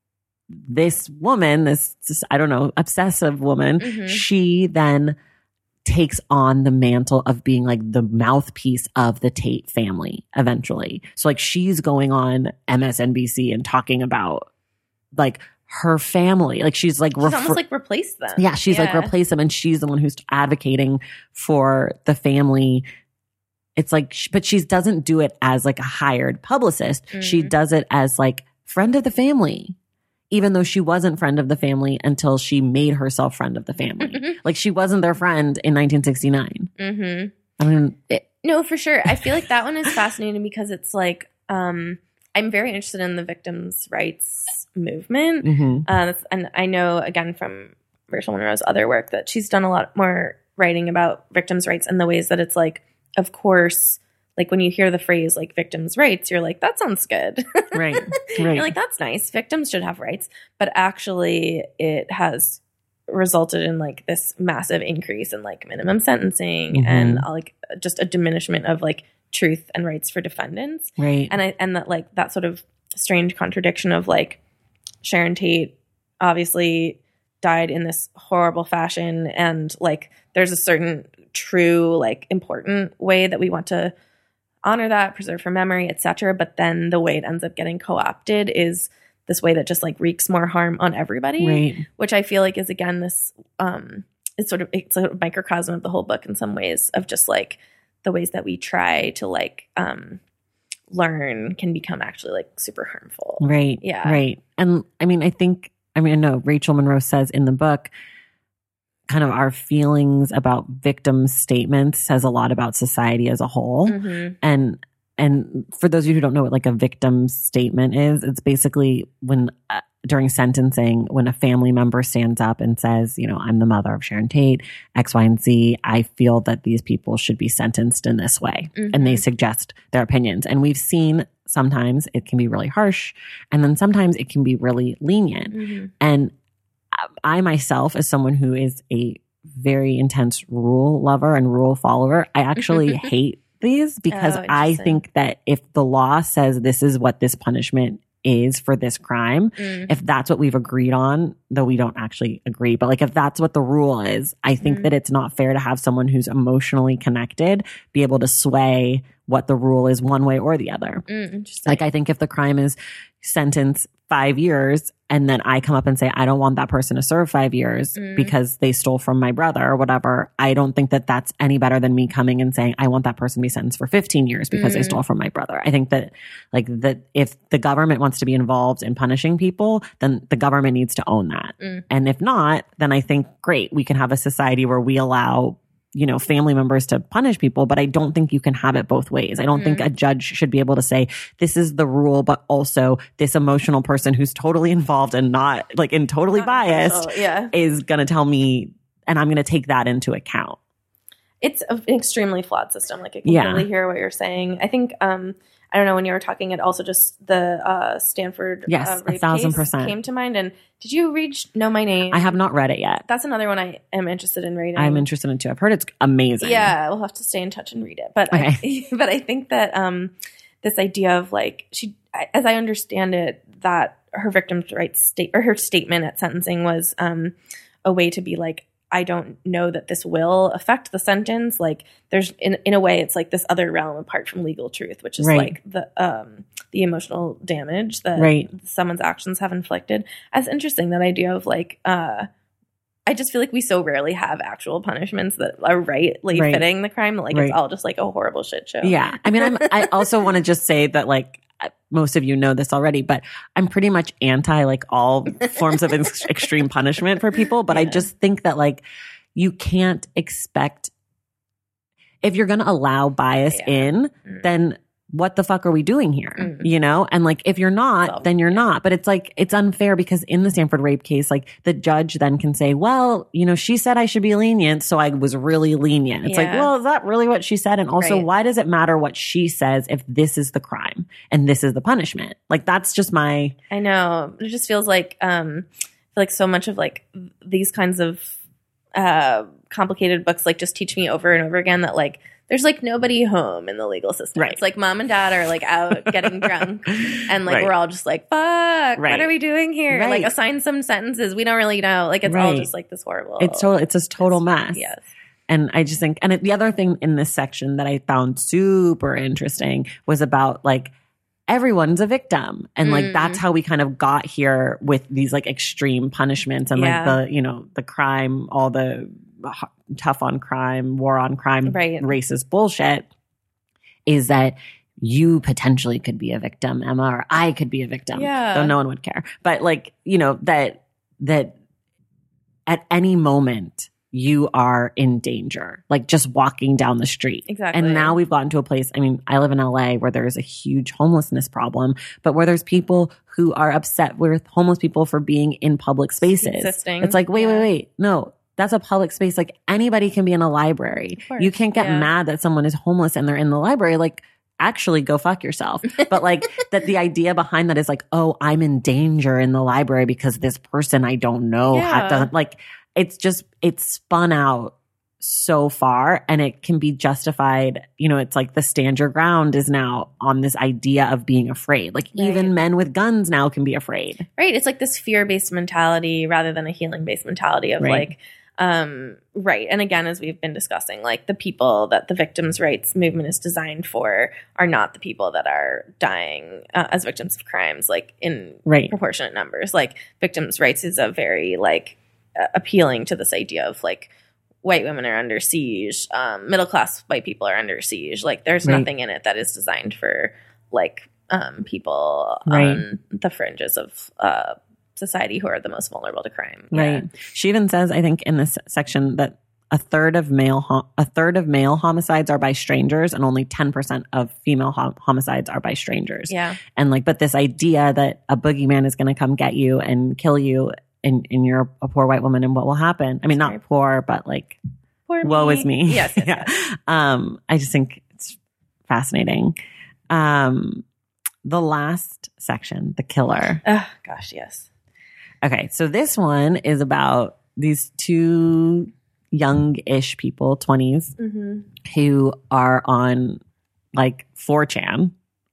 this woman, this, this, I don't know, obsessive woman, Mm-hmm. she then takes on the mantle of being like the mouthpiece of the Tate family eventually. So like she's going on M S N B C and talking about like her family. Like she's like, She's refer- almost like replaced them. yeah, she's like Yeah. replace them. And she's the one who's advocating for the family. It's like, but she doesn't do it as like a hired publicist. Mm-hmm. She does it as like friend of the family. Even though she wasn't friend of the family until she made herself friend of the family. Like she wasn't their friend in nineteen sixty-nine. Mm-hmm. I mean, it, No, for sure. I feel like that one is fascinating because it's like, um, I'm very interested in the victims' rights movement. mhm. Uh, and I know, again, from Rachel Monroe's other work that she's done a lot more writing about victims' rights and the ways that it's like, of course, like when you hear the phrase like victims' rights, you're like, that sounds good. right, right. You're like, that's nice. Victims should have rights. But actually, it has resulted in like this massive increase in like minimum sentencing Mhm. and uh, like just a diminishment of like truth and rights for defendants. right. And I and that like that sort of strange contradiction of like Sharon Tate obviously died in this horrible fashion, and like there's a certain true like important way that we want to honor that, preserve her memory, et cetera. But then the way it ends up getting co-opted is this way that just like wreaks more harm on everybody, Right. which I feel like is again this um it's sort of it's a microcosm of the whole book in some ways of just like the ways that we try to like um learn can become actually like super harmful. Right. Yeah. Right. And I mean, I think, I mean, I know Rachel Monroe says in the book, kind of our feelings about victim statements says a lot about society as a whole. Mm-hmm. And, and for those of you who don't know what like a victim statement is, it's basically when uh, during sentencing, when a family member stands up and says, you know, I'm the mother of Sharon Tate, X, Y, and Z. I feel that these people should be sentenced in this way. Mm-hmm. And they suggest their opinions. And we've seen sometimes it can be really harsh, and then sometimes it can be really lenient. Mm-hmm. And I myself, as someone who is a very intense rule lover and rule follower, I actually hate these because Oh, I interesting. think that if the law says this is what this punishment is for this crime, Mm. if that's what we've agreed on, though we don't actually agree, but like if that's what the rule is, I think Mm. that it's not fair to have someone who's emotionally connected be able to sway what the rule is one way or the other. Mm, interesting. Like I think if the crime is sentence five years and then I come up and say, I don't want that person to serve five years Mm. because they stole from my brother or whatever, I don't think that that's any better than me coming and saying, I want that person to be sentenced for fifteen years because they Mm. stole from my brother. I think that like that if the government wants to be involved in punishing people, then the government needs to own that. Mm. And if not, then I think great, we can have a society where we allow you know, family members to punish people, but I don't think you can have it both ways. I don't think a judge should be able to say, this is the rule, but also this emotional person who's totally involved and not like and totally Not biased impartial, yeah. is going to tell me, and I'm going to take that into account. It's an extremely flawed system. Like I Yeah. completely hear what you're saying. I think, um, I don't know, when you were talking, it also just the uh, Stanford Yes, uh, a rape thousand case percent. came to mind. And did you read Know My Name? I have not read it yet. That's another one I am interested in reading. I'm interested in it too. I've heard it's amazing. Yeah, we'll have to stay in touch and read it. But Okay. I, but I think that um, this idea of like she, as I understand it, that her victim's rights state or her statement at sentencing was um, a way to be like, I don't know that this will affect the sentence. Like there's in in a way, it's like this other realm apart from legal truth, which is Right. like the um, the emotional damage that Right. someone's actions have inflicted. That's interesting. That idea of like. Uh, I just feel like we so rarely have actual punishments that are rightly Right. fitting the crime. Like Right. it's all just like a horrible shit show. Yeah. I mean, I'm, I also want to just say that like most of you know this already, but I'm pretty much anti like all forms of ex- extreme punishment for people. But I Yeah. just think that like you can't expect if you're going to allow bias Yeah. in, Mm. then what the fuck are we doing here? Mm. You know? And like, if you're not, So, then you're yeah. not. But it's like, it's unfair because in the Stanford rape case, like the judge then can say, well, you know, she said I should be lenient. So I was really lenient. It's like, Yeah. well, is that really what she said? And also, Right. why does it matter what she says if this is the crime and this is the punishment? Like, that's just my, I know. It just feels like um I feel like so much of like these kinds of uh complicated books like just teach me over and over again that like there's like nobody home in the legal system. Right. It's like mom and dad are like out getting drunk and like Right. we're all just like, fuck, Right. what are we doing here? Right. Like assign some sentences. We don't really know. Like it's all Right. just like this horrible. it's total, it's a total mess. Yes. And I just think, and it, the other thing in this section that I found super interesting was about like, everyone's a victim. And like, Mm. that's how we kind of got here with these like extreme punishments and Yeah. like the, you know, the crime, all the h- tough on crime, war on crime, Right. racist bullshit is that you potentially could be a victim, Emma, or I could be a victim. Yeah. Though no one would care. But like, you know, that, that at any moment, you are in danger, like just walking down the street. Exactly. And now we've gotten to a place, I mean, I live in L A where there's a huge homelessness problem, but where there's people who are upset with homeless people for being in public spaces. Existing. It's like, wait, Yeah. wait, wait. No, that's a public space. Like anybody can be in a library. course. You can't get Yeah. mad that someone is homeless and they're in the library. Like, actually go fuck yourself. But like that the idea behind that is like, oh, I'm in danger in the library because this person I don't know Yeah. had done like it's just it's spun out so far and it can be justified. You know, it's like the stand your ground is now on this idea of being afraid. Like Right. even men with guns now can be afraid. Right. It's like this fear-based mentality rather than a healing-based mentality of Right. like, um, right. And again, as we've been discussing, like the people that the victims' rights movement is designed for are not the people that are dying uh, as victims of crimes, like in Right. proportionate numbers. Like victims' rights is a very like uh, appealing to this idea of like white women are under siege, um, middle-class white people are under siege. Like there's Right. nothing in it that is designed for like um, people Right. on the fringes of uh, society who are the most vulnerable to crime. Right. She even says, I think in this section that a third of male hom- a third of male homicides are by strangers and only ten percent of female hom- homicides are by strangers. Yeah. And like, but this idea that a boogeyman is going to come get you and kill you and, and you're a poor white woman and what will happen? I mean, not Sorry. poor, but like, Poor woe is me. Yes. yes, yeah. yes. Um, I just think it's fascinating. Um, the last section, the killer. Oh, gosh, yes. Okay, so this one is about these two young-ish people, twenties, Mm-hmm. who are on like four chan.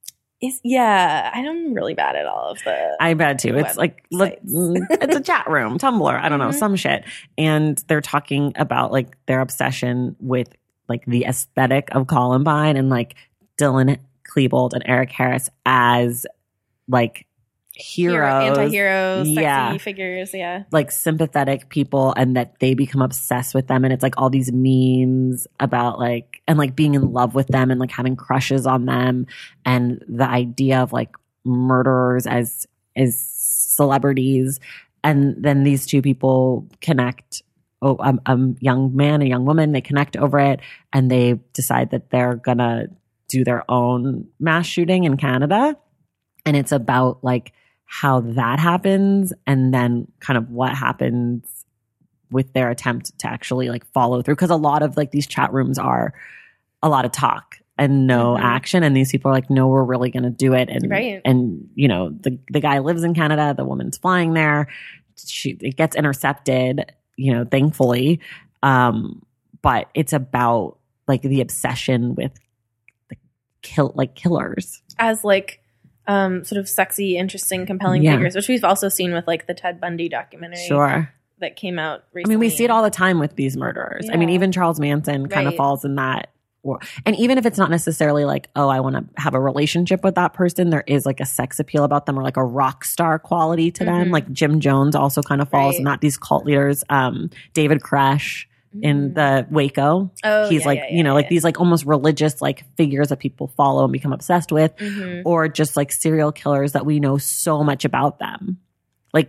Is, yeah, I'm really bad at all of the. I bet too. It's like, look, it's a chat room, Tumblr, I don't know, mm-hmm. some shit. And they're talking about like their obsession with like the aesthetic of Columbine and like Dylan Klebold and Eric Harris as like heroes, Hero, anti-heroes, sexy yeah. figures, yeah. Like sympathetic people, and that they become obsessed with them. And it's like all these memes about like, and like being in love with them and like having crushes on them. And the idea of like murderers as, as celebrities. And then these two people connect, oh, a, a young man, a young woman, they connect over it, and they decide that they're gonna do their own mass shooting in Canada. And it's about like how that happens, and then kind of what happens with their attempt to actually like follow through. Because a lot of like these chat rooms are a lot of talk and no mm-hmm. action. And these people are like, no, we're really going to do it. And, right. and, you know, the, the guy lives in Canada, the woman's flying there. She, it gets intercepted, you know, thankfully. Um, but it's about like the obsession with the kill, like killers. As like, Um, sort of sexy, interesting, compelling yeah. figures, which we've also seen with like the Ted Bundy documentary sure. that came out recently. I mean, we see it all the time with these murderers. Yeah. I mean, even Charles Manson kind right. of falls in that. And even if it's not necessarily like, oh, I want to have a relationship with that person, there is like a sex appeal about them or like a rock star quality to mm-hmm. them. Like Jim Jones also kind of falls right. in that. These cult leaders, um, David Koresh in the Waco. Oh, he's yeah, like, yeah, you know, yeah, like yeah. these like almost religious like figures that people follow and become obsessed with, mm-hmm. or just like serial killers that we know so much about them. Like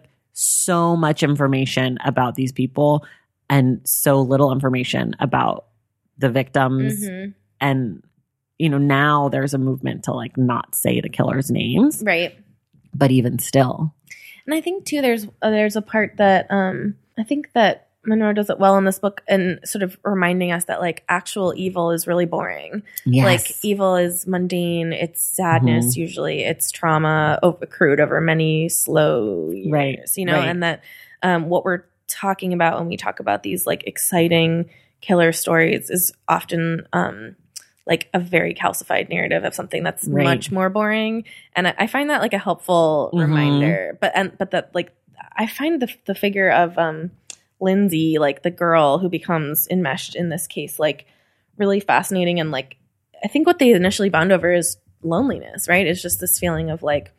so much information about these people and so little information about the victims. Mm-hmm. And, you know, now there's a movement to like not say the killers' names. Right. But even still. And I think too, there's, uh, there's a part that, um, I think that Monroe does it well in this book, and sort of reminding us that like actual evil is really boring. Yes. Like evil is mundane. It's sadness. Mm-hmm. Usually it's trauma accrued over many slow years, right. you know, right. and that um, what we're talking about when we talk about these like exciting killer stories is often um, like a very calcified narrative of something that's right. much more boring. And I, I find that like a helpful mm-hmm. reminder, but, and, but that like, I find the, the figure of, um, Lindsay, like the girl who becomes enmeshed in this case, like really fascinating. And like, I think what they initially bond over is loneliness, right? It's just this feeling of like,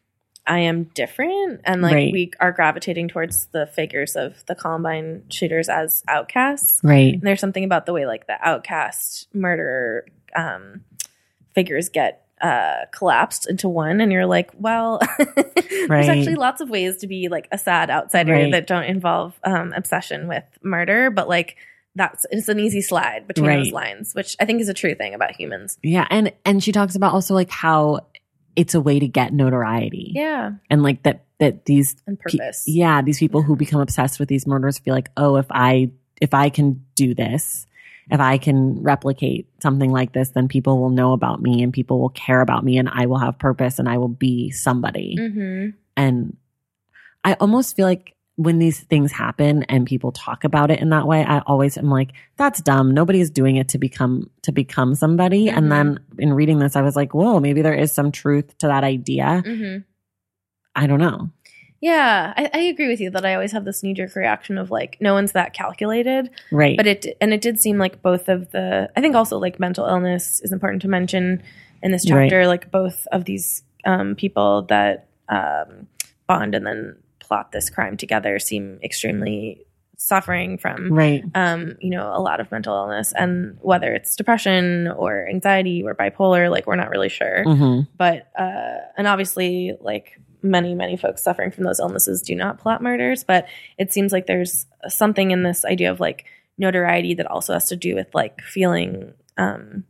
I am different. And like right. we are gravitating towards the figures of the Columbine shooters as outcasts. Right. And there's something about the way like the outcast murderer um, figures get uh collapsed into one, and you're like, well, there's right. actually lots of ways to be like a sad outsider right. that don't involve um obsession with murder, but like that's it's an easy slide between right. those lines, which I think is a true thing about humans. Yeah. And and she talks about also like how it's a way to get notoriety. Yeah. And like that that these and purpose. Pe- yeah, these people who become obsessed with these murders feel like, oh, if I if I can do this, if I can replicate something like this, then people will know about me and people will care about me, and I will have purpose and I will be somebody. Mm-hmm. And I almost feel like when these things happen and people talk about it in that way, I always am like, that's dumb. Nobody is doing it to become, to become somebody. Mm-hmm. And then in reading this, I was like, whoa, maybe there is some truth to that idea. Mm-hmm. I don't know. Yeah, I, I agree with you that I always have this knee-jerk reaction of like, no one's that calculated. Right. But it, and it did seem like both of the, I think also like mental illness is important to mention in this chapter, right. like both of these um, people that um, bond and then plot this crime together seem extremely suffering from, right. um, you know, a lot of mental illness, and whether it's depression or anxiety or bipolar, like we're not really sure. Mm-hmm. But, uh, and obviously like, many, many folks suffering from those illnesses do not plot murders, but it seems like there's something in this idea of like notoriety that also has to do with like feeling um,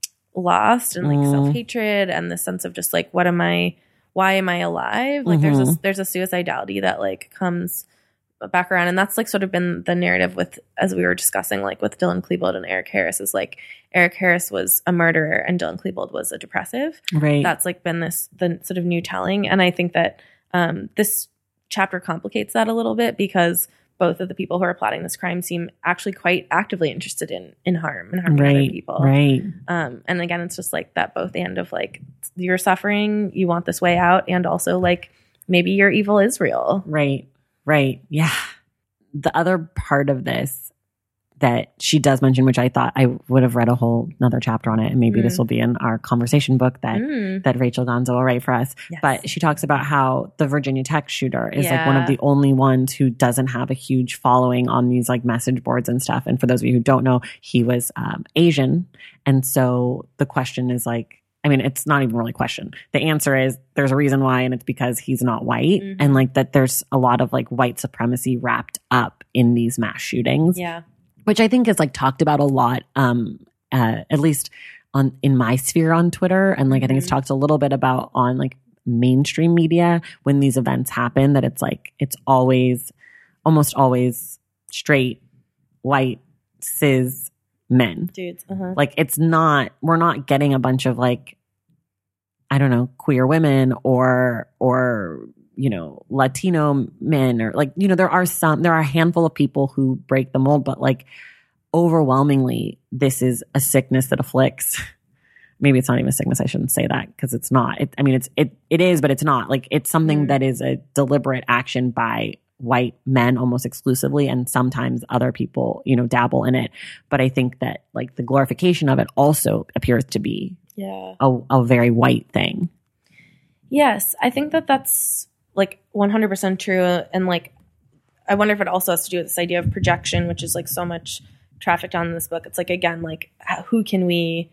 lost and like mm. self-hatred and the sense of just like, what am I, why am I alive? Like mm-hmm. there's a, there's a suicidality that like comes back around. And that's like sort of been the narrative with, as we were discussing, like with Dylan Klebold and Eric Harris, is like Eric Harris was a murderer and Dylan Klebold was a depressive. Right. That's like been this, the sort of new telling. And I think that um, this chapter complicates that a little bit because both of the people who are plotting this crime seem actually quite actively interested in in harm and harming right, other people. Right. Um, and again, it's just like that both end of like you're suffering, you want this way out, and also like maybe your evil is real. Right. Right. Yeah. The other part of this that she does mention, which I thought I would have read a whole another chapter on it, and maybe mm. this will be in our conversation book that mm. that Rachel Gonzo will write for us. Yes. But she talks about how the Virginia Tech shooter is yeah. like one of the only ones who doesn't have a huge following on these like message boards and stuff. And for those of you who don't know, he was um, Asian, and so the question is like, I mean, it's not even really a question. The answer is there's a reason why, and it's because he's not white, mm-hmm. and like that there's a lot of like white supremacy wrapped up in these mass shootings. Yeah. Which I think is like talked about a lot, um, uh, at least on in my sphere on Twitter. And like, I think it's talked a little bit about on like mainstream media when these events happen, that it's like, it's always, almost always straight, white, cis men. Dudes. Uh-huh. Like it's not, we're not getting a bunch of like, I don't know, queer women or, or, you know, Latino men, or like, you know, there are some, there are a handful of people who break the mold, but like overwhelmingly, this is a sickness that afflicts. Maybe it's not even a sickness. I shouldn't say that because it's not. It, I mean, it's, it, it is, but it's not. Like it's something mm. that is a deliberate action by white men almost exclusively. And sometimes other people, you know, dabble in it. But I think that like the glorification of it also appears to be yeah. a, a very white thing. Yes. I think that that's like one hundred percent true. And like, I wonder if it also has to do with this idea of projection, which is like so much trafficked on in this book. It's like, again, like who can we,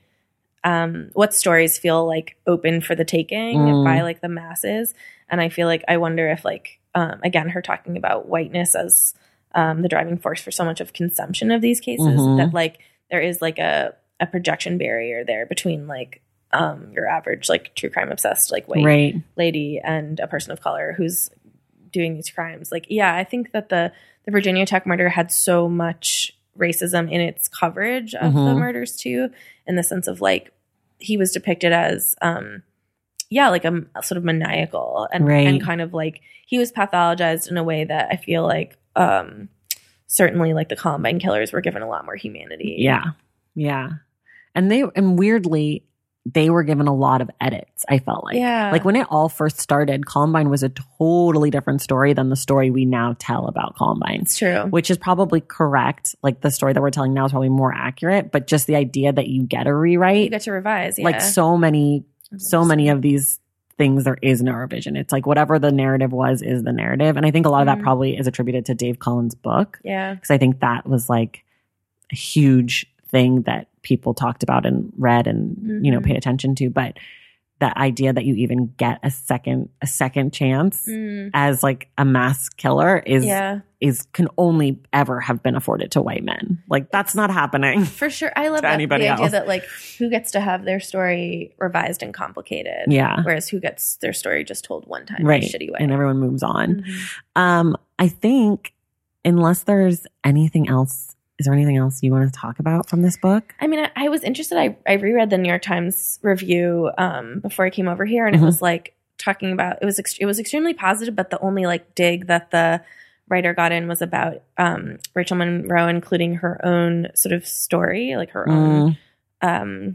um, what stories feel like open for the taking mm. by like the masses? And I feel like, I wonder if like, um, again, her talking about whiteness as um, the driving force for so much of consumption of these cases, mm-hmm. that like there is like a, a projection barrier there between like, um, your average like true crime obsessed like white right. lady and a person of color who's doing these crimes. Like, yeah, I think that the the Virginia Tech murder had so much racism in its coverage of mm-hmm. the murders too, in the sense of like he was depicted as um yeah like a, a sort of maniacal and right. and kind of like he was pathologized in a way that I feel like um certainly like the Columbine killers were given a lot more humanity. Yeah, yeah, and they and weirdly. They were given a lot of edits, I felt like. Yeah. Like when it all first started, Columbine was a totally different story than the story we now tell about Columbine. It's true. Which is probably correct. Like the story that we're telling now is probably more accurate, but just the idea that you get a rewrite. You get to revise, yeah. Like so many, so many of these things, there is no revision. It's like whatever the narrative was is the narrative. And I think a lot of mm-hmm. that probably is attributed to Dave Cullen's book. Yeah. Because I think that was like a huge thing that people talked about and read and mm-hmm. you know paid attention to. But that idea that you even get a second a second chance mm. as like a mass killer is yeah. is can only ever have been afforded to white men. Like that's not happening for sure. I love that, the else. idea that like who gets to have their story revised and complicated, yeah, whereas who gets their story just told one time right. in a shitty way, and everyone moves on. Mm-hmm. um I think unless there's anything else. Is there anything else you want to talk about from this book? I mean, I, I was interested. I, I reread the New York Times review um, before I came over here, and mm-hmm. it was like talking about it was ex- it was extremely positive, but the only like dig that the writer got in was about um, Rachel Monroe including her own sort of story, like her mm. own um,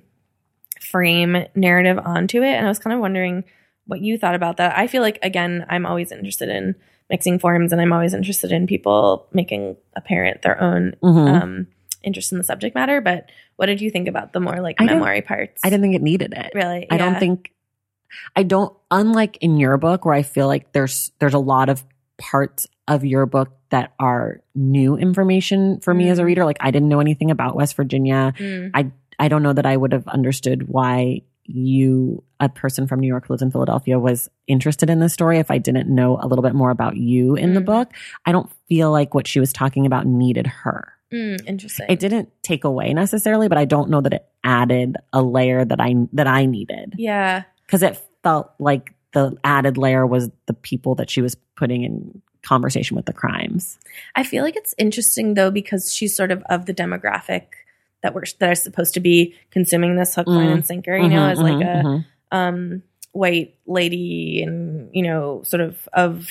frame narrative onto it. And I was kind of wondering what you thought about that. I feel like, again, I'm always interested in mixing forms, and I'm always interested in people making apparent their own mm-hmm. um, interest in the subject matter. But what did you think about the more like memoir-y parts? I didn't think it needed it. Really? I yeah. don't think, I don't, unlike in your book where I feel like there's, there's a lot of parts of your book that are new information for mm. me as a reader. Like I didn't know anything about West Virginia. Mm. I, I don't know that I would have understood why you, a person from New York who lives in Philadelphia, was interested in this story if I didn't know a little bit more about you in mm. the book. I don't feel like what she was talking about needed her. Mm, interesting. It didn't take away necessarily, but I don't know that it added a layer that I that I needed. Yeah. Because it felt like the added layer was the people that she was putting in conversation with the crimes. I feel like it's interesting though, because she's sort of of the demographic that we're that are supposed to be consuming this hook, line, mm. and sinker, you mm-hmm, know, as like mm-hmm, a mm-hmm. um, white lady, and you know, sort of of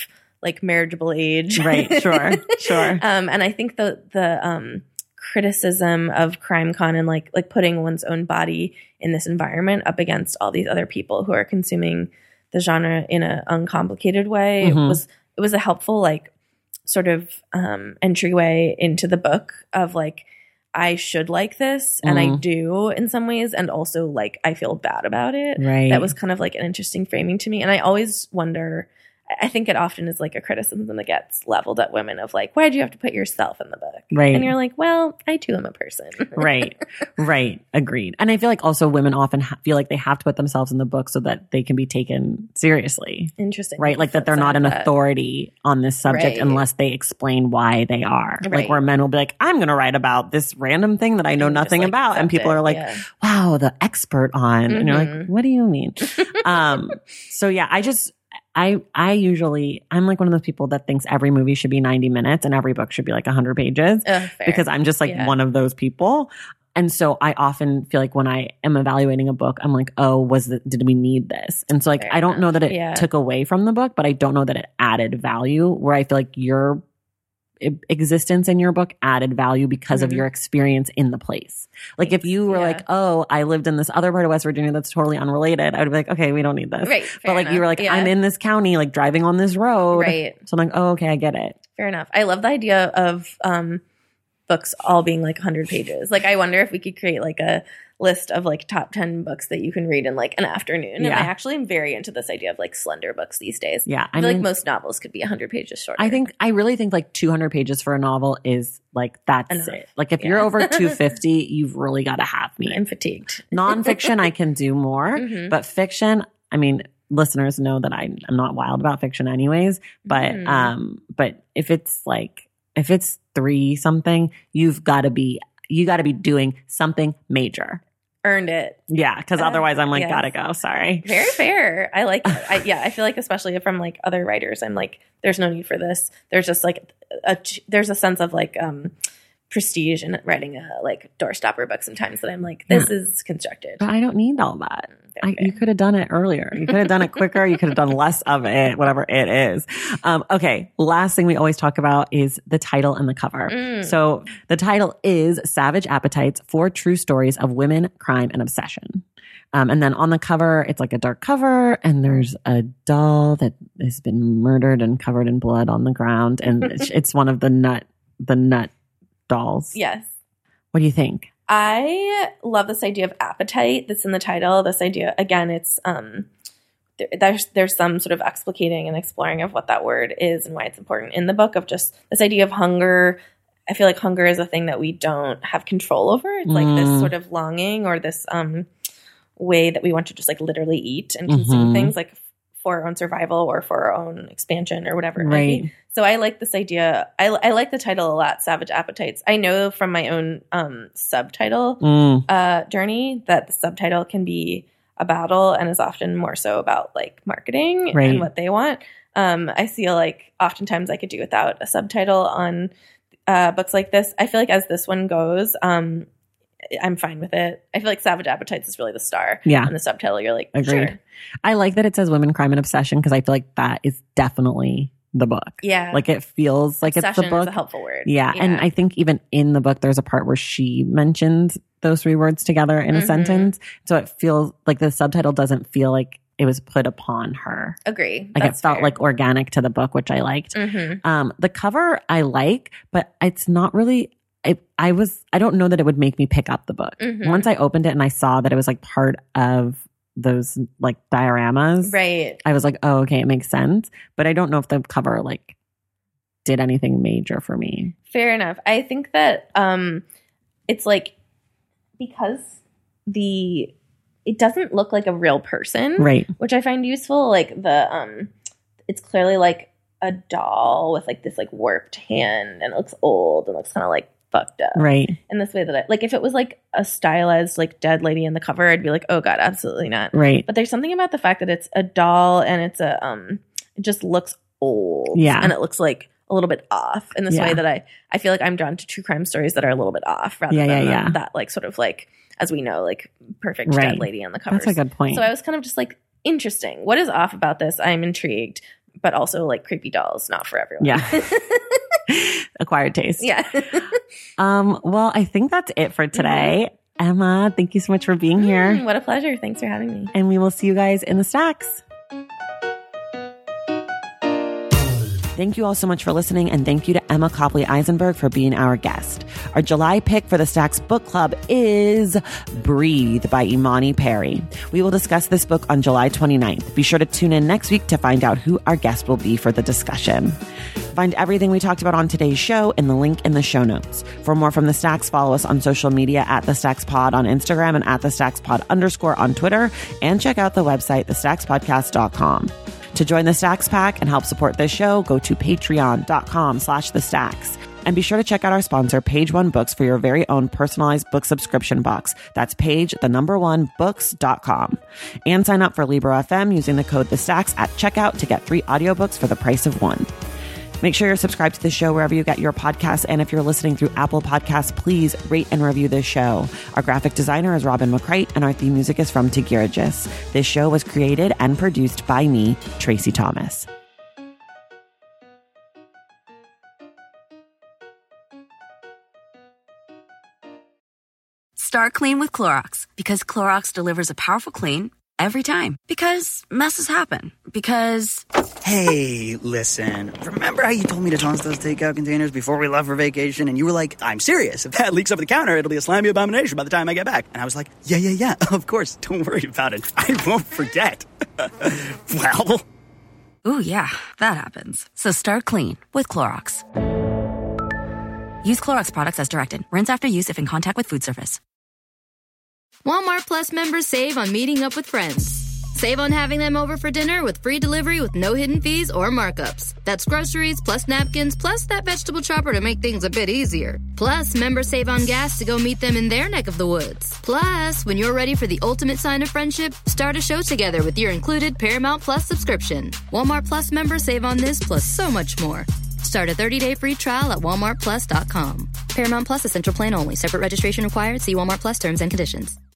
like marriageable age. Right. Sure. Sure. um, and I think the, the, um, criticism of CrimeCon and like, like putting one's own body in this environment up against all these other people who are consuming the genre in an uncomplicated way Mm-hmm. it was, it was a helpful, like, sort of, um, entryway into the book of like, I should like this, and Mm. I do in some ways, and also like I feel bad about it. Right. That was kind of like an interesting framing to me, and I always wonder. I think it often is like a criticism that gets leveled at women of like, why do you have to put yourself in the book? Right. And you're like, well, I too am a person. Right. Right. Agreed. And I feel like also women often ha- feel like they have to put themselves in the book so that they can be taken seriously. Interesting. Right. Like that they're not an authority on this subject Right. unless they explain why they are. Like Right. where men will be like, I'm going to write about this random thing that I know And just, nothing like, about. And accept people it. are like, Yeah. wow, the expert on. And you're like, Mhm. what do you mean? um, so yeah, I just, I, I usually, I'm like one of those people that thinks every movie should be ninety minutes and every book should be like one hundred pages Ugh, fair. because I'm just like Yeah. one of those people. And so I often feel like when I am evaluating a book, I'm like, oh, was it, did we need this? And so like, Fair I don't know enough. that it Yeah. took away from the book, but I don't know that it added value where I feel like your e- existence in your book added value because of Mhm. your experience in the place. Like if you were Yeah. like, oh, I lived in this other part of West Virginia that's totally unrelated, I would be like, okay, we don't need this. Right. But fair like you were enough. like, Yeah. I'm in this county, like driving on this road. Right. So I'm like, oh, okay, I get it. Fair enough. I love the idea of um, books all being like one hundred pages. Like, I wonder if we could create like a list of like top ten books that you can read in like an afternoon. And Yeah. I actually am very into this idea of like slender books these days. Yeah. I, I feel mean, like most novels could be one hundred pages shorter. I think, I really think like two hundred pages for a novel is like, that's Enough. it. Like if Yeah. you're over two fifty, you've really got to have me. I'm fatigued. Nonfiction, I can do more, Mhm. but fiction, I mean, listeners know that I, I'm not wild about fiction anyways, but, Mhm. um, but if it's like, if it's three something, you've got to be, you got to be doing something major. Earned it. Yeah. Cause Uh, otherwise I'm like, yes. gotta go. Sorry. Very fair. I like it. I, yeah, I feel like especially from like other writers, I'm like, there's no need for this. There's just like a, there's a sense of like um prestige in writing a like doorstopper book sometimes that I'm like, this is constructed. But I don't need all that. Fair, I, fair. you could have done it earlier. You could have done it quicker. You could have done less of it, whatever it is. Um, okay. Last thing we always talk about is the title and the cover. Mm. So the title is Savage Appetites, Four True Stories of Women, Crime, and Obsession. Um, and then on the cover, it's like a dark cover and there's a doll that has been murdered and covered in blood on the ground. And it's, it's one of the nut, the nut dolls. Yes. What do you think? I love this idea of appetite that's in the title. This idea, again, it's um, there, there's there's some sort of explicating and exploring of what that word is and why it's important in the book of just this idea of hunger. I feel like hunger is a thing that we don't have control over. It's like Mm. this sort of longing or this um, way that we want to just like literally eat and consume Mhm. things like for our own survival or for our own expansion or whatever it might be. Right. So I like this idea. I, I like the title a lot, Savage Appetites. I know from my own um, subtitle Mm. uh, journey that the subtitle can be a battle and is often more so about like marketing Right. and what they want. Um, I feel like oftentimes I could do without a subtitle on uh, books like this. I feel like as this one goes, um, I'm fine with it. I feel like Savage Appetites is really the star. Yeah. And the subtitle, you're like, Agreed. sure. I like that it says Women, Crime, and Obsession because I feel like that is definitely the book. Yeah. Like it feels like it's Obsession the book. is a helpful word. Yeah. And I think even in the book, there's a part where she mentions those three words together in a Mhm. sentence. So it feels like the subtitle doesn't feel like it was put upon her. agree. Like That's it felt fair. like organic to the book, which I liked. Mhm. Um, the cover I like, but it's not really. I, I was. I don't know that it would make me pick up the book. Mhm. Once I opened it and I saw that it was like part of those like dioramas, Right. I was like, oh, okay, it makes sense. But I don't know if the cover like did anything major for me. Fair enough. I think that um, it's like because the it doesn't look like a real person, Right. which I find useful. Like the um, it's clearly like a doll with like this like warped hand and it looks old and looks kind of like fucked up. Right. In this way that I like, if it was like a stylized like dead lady in the cover, I'd be like, oh god, absolutely not. Right. But there's something about the fact that it's a doll and it's a um, it just looks old. Yeah. and it looks like a little bit off in this Yeah. way that I I feel like I'm drawn to true crime stories that are a little bit off rather Yeah, than yeah, that, yeah. that like sort of like, as we know, like perfect Right. dead lady on the covers. That's a good point. So I was kind of just like, interesting. What is off about this? I'm intrigued. but also like creepy dolls, not for everyone. Yeah. Acquired taste. Yeah. um, well, I think that's it for today. Mm-hmm. Emma, thank you so much for being mm, here. What a pleasure. Thanks for having me. And we will see you guys in the stacks. Thank you all so much for listening, and thank you to Emma Copley Eisenberg for being our guest. Our July pick for the Stacks Book Club is Breathe by Imani Perry. We will discuss this book on July twenty-ninth. Be sure to tune in next week to find out who our guest will be for the discussion. Find everything we talked about on today's show in the link in the show notes. For more from The Stacks, follow us on social media at The Stacks Pod on Instagram and at The Stacks Pod underscore on Twitter, and check out the website, the stacks podcast dot com. To join the Stacks Pack and help support this show, go to patreon.com slash the stacks. And be sure to check out our sponsor, Page One Books, for your very own personalized book subscription box. That's page, the number one, books dot com. And sign up for Libro F M using the code The Stacks at checkout to get three audiobooks for the price of one. Make sure you're subscribed to the show wherever you get your podcasts. And if you're listening through Apple Podcasts, please rate and review this show. Our graphic designer is Robin McCrite, and our theme music is from Tigirigis. This show was created and produced by me, Tracy Thomas. Start clean with Clorox, because Clorox delivers a powerful clean every time. Because messes happen. Because... Hey, listen. Remember how you told me to toss those takeout containers before we left for vacation? And you were like, I'm serious. If that leaks over the counter, it'll be a slimy abomination by the time I get back. And I was like, yeah, yeah, yeah, of course. Don't worry about it. I won't forget. Well... Ooh, yeah, that happens. So start clean with Clorox. Use Clorox products as directed. Rinse after use if in contact with food surface. Walmart Plus members save on meeting up with friends. Save on having them over for dinner with free delivery with no hidden fees or markups. That's groceries plus napkins plus that vegetable chopper to make things a bit easier. Plus, members save on gas to go meet them in their neck of the woods. Plus, when you're ready for the ultimate sign of friendship, start a show together with your included Paramount Plus subscription. Walmart Plus members save on this plus so much more. Start a thirty-day free trial at walmart plus dot com. Paramount Plus Essential Plan only. Separate registration required. See Walmart Plus terms and conditions.